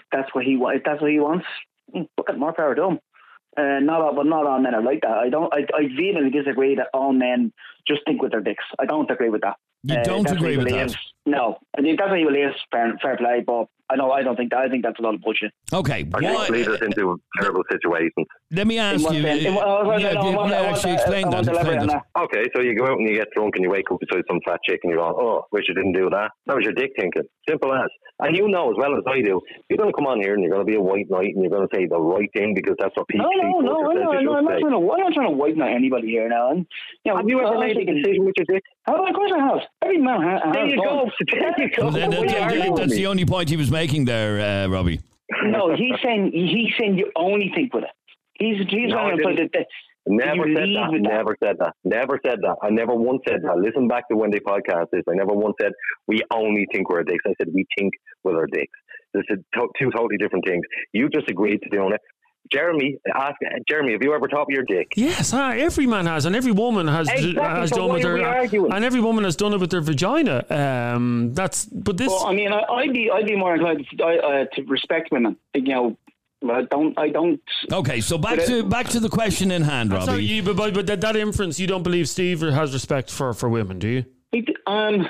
Speaker 17: that's what he wa- if that's what he wants, look at more power to him. Uh, not all, but not all men are like that. I don't. I, I vehemently disagree that all men just think with their dicks. I don't agree with that.
Speaker 2: You
Speaker 17: Uh,
Speaker 2: don't
Speaker 17: that's
Speaker 2: agree
Speaker 17: what
Speaker 2: with
Speaker 17: he
Speaker 2: that?
Speaker 17: believes. No, I think that's what he believes. Fair, fair play, but I know I don't think that. I think that's a lot of bullshit.
Speaker 2: Okay,
Speaker 8: Or just lead us into terrible situations.
Speaker 2: Let me ask
Speaker 17: In
Speaker 2: you.
Speaker 17: what sense? In what- oh, well,
Speaker 2: yeah,
Speaker 17: no,
Speaker 2: yeah,
Speaker 17: I want-
Speaker 2: yeah,
Speaker 17: I want
Speaker 2: actually,
Speaker 17: to-
Speaker 2: explain
Speaker 17: I
Speaker 2: that.
Speaker 17: want to
Speaker 2: Explain
Speaker 17: elaborate on
Speaker 2: that.
Speaker 8: Okay, so you go out and you get drunk and you wake up beside some fat chick and you're going, oh, wish I didn't do that. That was your dick thinking. Simple as. And you know as well as I do, you're going to come on here and you're going to be a white knight and you're going to say the right thing because that's what people
Speaker 17: No, no, no,
Speaker 8: culture
Speaker 17: no,
Speaker 8: says
Speaker 17: no,
Speaker 8: you
Speaker 17: no, I'm
Speaker 8: should
Speaker 17: not
Speaker 8: say.
Speaker 17: trying to. I'm not trying to whiten out anybody here now. And you know,
Speaker 8: Have you ever
Speaker 17: I
Speaker 8: made a
Speaker 17: think it's-
Speaker 8: decision with your dick?
Speaker 17: Oh, of course I have. Every man ha- has.
Speaker 8: There you
Speaker 17: one.
Speaker 8: go. There you go.
Speaker 2: Well, then, that-
Speaker 8: What are you
Speaker 2: that-
Speaker 8: arguing with
Speaker 2: that's
Speaker 8: me?
Speaker 2: the only point he was making there, uh, Robbie.
Speaker 17: No, he's saying he's saying you only think with it. He's he's
Speaker 8: No, I
Speaker 17: trying to put
Speaker 8: didn't.
Speaker 17: it.
Speaker 8: Never
Speaker 17: you
Speaker 8: said
Speaker 17: lead
Speaker 8: that.
Speaker 17: with that.
Speaker 8: Never said that. Never said that. I never once said that. Listen back to when they podcast this. I never once said we only think with our dicks. I said we think with our dicks. This is to- two totally different things. You just agreed to doing it. Jeremy, ask Jeremy, have you ever thought with your dick?
Speaker 3: Yes, ah, every man has, and every woman has
Speaker 8: Exactly,
Speaker 3: has
Speaker 8: so
Speaker 3: done
Speaker 8: why
Speaker 3: with
Speaker 8: are we
Speaker 3: their,
Speaker 8: arguing?
Speaker 3: and every woman has done it with their vagina. Um, that's but this.
Speaker 17: Well, I mean, I, I'd be I'd be more inclined to, uh, to respect women. You know, I don't I don't.
Speaker 2: Okay, so back
Speaker 17: But
Speaker 2: to
Speaker 17: it-
Speaker 2: back to the question in hand,
Speaker 3: I'm
Speaker 2: Robbie.
Speaker 3: sorry, you, but, but, but that, that inference, you don't believe Steve has respect for, for women, do you?
Speaker 17: He, um,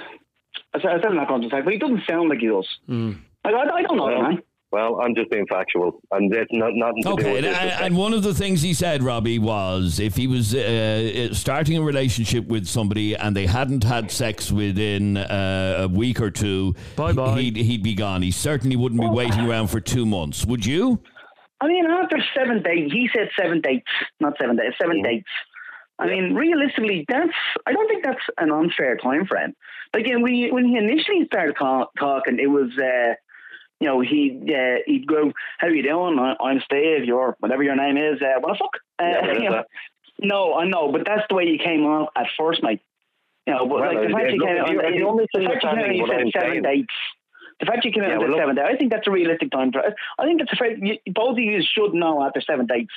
Speaker 17: I said I'm not going to say, but he doesn't sound like he does.
Speaker 3: Mm.
Speaker 17: I, I, I don't know,
Speaker 8: Well,
Speaker 17: man.
Speaker 8: Well, I'm just being factual, and it's not nothing to do
Speaker 2: Okay,
Speaker 8: with
Speaker 2: and,
Speaker 8: this.
Speaker 2: and one of the things he said, Robbie, was if he was uh, starting a relationship with somebody and they hadn't had sex within uh, a week or two,
Speaker 3: Bye-bye.
Speaker 2: He'd, he'd be gone. He certainly wouldn't be waiting around for two months. Would you?
Speaker 17: I mean, after seven dates, he said seven dates, not seven days, seven dates. I mean, realistically, that's I don't think that's an unfair time frame. Like when we when he initially started call, talking, it was. Uh, You know, he'd, uh, he'd go, how you doing? I, I'm Steve, your, whatever your name is, uh, what the fuck? Uh,
Speaker 8: Yeah,
Speaker 17: you know, no, I know, but that's the way you came off at first, mate. You know, but
Speaker 8: Well,
Speaker 17: like the
Speaker 8: uh,
Speaker 17: fact you
Speaker 8: look,
Speaker 17: came
Speaker 8: if
Speaker 17: out,
Speaker 8: you- if
Speaker 17: the
Speaker 8: you're
Speaker 17: fact you came out
Speaker 8: misunderstanding
Speaker 17: and you
Speaker 8: what
Speaker 17: said
Speaker 8: I'm
Speaker 17: seven
Speaker 8: saying.
Speaker 17: dates, the fact you came out
Speaker 8: Yeah,
Speaker 17: and said
Speaker 8: well,
Speaker 17: seven dates, I think that's a realistic time for I think that's a fair, you, both of you should know after seven dates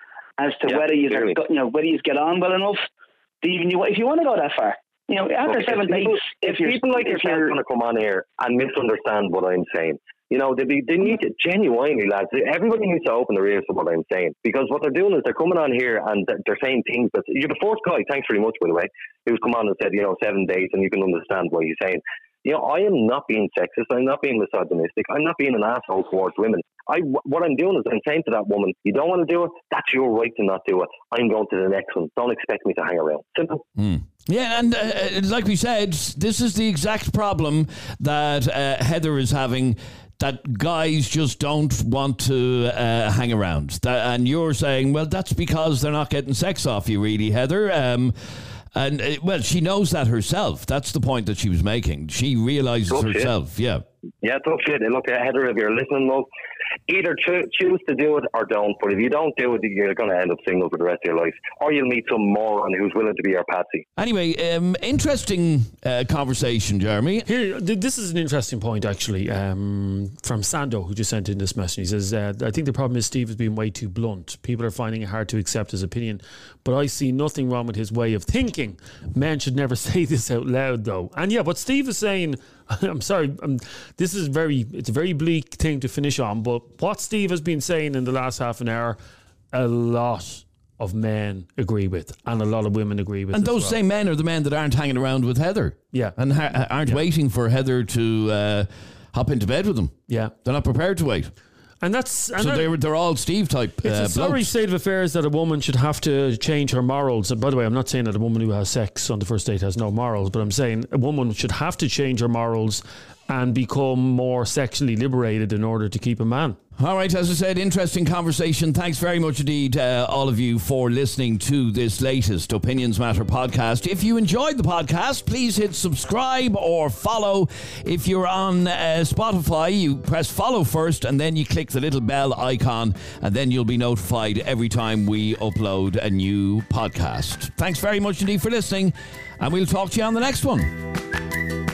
Speaker 17: as to
Speaker 8: Yeah,
Speaker 17: whether you
Speaker 8: clearly.
Speaker 17: you know, whether you get on well enough, to even you, if you want to go that far. You know, after
Speaker 8: Look,
Speaker 17: seven
Speaker 8: if people,
Speaker 17: dates,
Speaker 8: if
Speaker 17: you're,
Speaker 8: people like
Speaker 17: if
Speaker 8: yourself
Speaker 17: you're,
Speaker 8: going to come on here and misunderstand what I'm saying, you know, they, be, they need to genuinely, lads. Everybody needs to open their ears to what I'm saying, because what they're doing is they're coming on here and they're, they're saying things that you're the fourth guy. Thanks very much, by the way, who's come on and said, you know, seven days, and you can understand what he's saying. You know, I am not being sexist. I'm not being misogynistic. I'm not being an asshole towards women. I, what I'm doing is I'm saying to that woman, you don't want to do it, that's your right to not do it. I'm going to the next one. Don't expect me to hang around. Simple.
Speaker 2: Mm. Yeah, and uh, like we said, this is the exact problem that uh, Heather is having, that guys just don't want to uh, hang around. That, and you're saying, well, that's because they're not getting sex off you, really, Heather. Um, and, uh, well, she knows that herself. That's the point that she was making. She realises
Speaker 8: Tough shit.
Speaker 2: herself, yeah.
Speaker 8: Yeah, tough shit. And look, Heather, if you're listening, look, either cho- choose to do it or don't. But if you don't do it, you're going to end up single for the rest of your life. Or you'll meet some moron who's willing to be your patsy.
Speaker 2: Anyway, um, interesting uh, conversation, Jeremy.
Speaker 3: Here, th- this is an interesting point, actually, um, from Sando, who just sent in this message. He says, uh, I think the problem is Steve is being way too blunt. People are finding it hard to accept his opinion, but I see nothing wrong with his way of thinking. Men should never say this out loud, though. And yeah, what Steve is saying, I'm sorry, um, this is very, it's a very bleak thing to finish on, but what Steve has been saying in the last half an hour, a lot of men agree with, and a lot of women agree with.
Speaker 2: And
Speaker 3: as
Speaker 2: those
Speaker 3: well.
Speaker 2: same men are the men that aren't hanging around with Heather.
Speaker 3: Yeah.
Speaker 2: And ha- aren't
Speaker 3: Yeah.
Speaker 2: waiting for Heather to uh, hop into bed with them.
Speaker 3: Yeah.
Speaker 2: They're not prepared to wait.
Speaker 3: And that's and
Speaker 2: so
Speaker 3: that,
Speaker 2: they're, they're all Steve type
Speaker 3: It's
Speaker 2: uh,
Speaker 3: a sorry
Speaker 2: blokes.
Speaker 3: state of affairs that a woman should have to change her morals. And by the way, I'm not saying that a woman who has sex on the first date has no morals, but I'm saying a woman should have to change her morals and become more sexually liberated in order to keep a man.
Speaker 2: All right, as I said, interesting conversation. Thanks very much indeed, uh, all of you, for listening to this latest Opinions Matter podcast. If you enjoyed the podcast, please hit subscribe or follow. If you're on uh, Spotify, you press follow first and then you click the little bell icon, and then you'll be notified every time we upload a new podcast. Thanks very much indeed for listening, and we'll talk to you on the next one.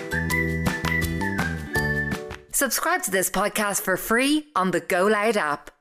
Speaker 1: Subscribe to this podcast for free on the Go Loud app.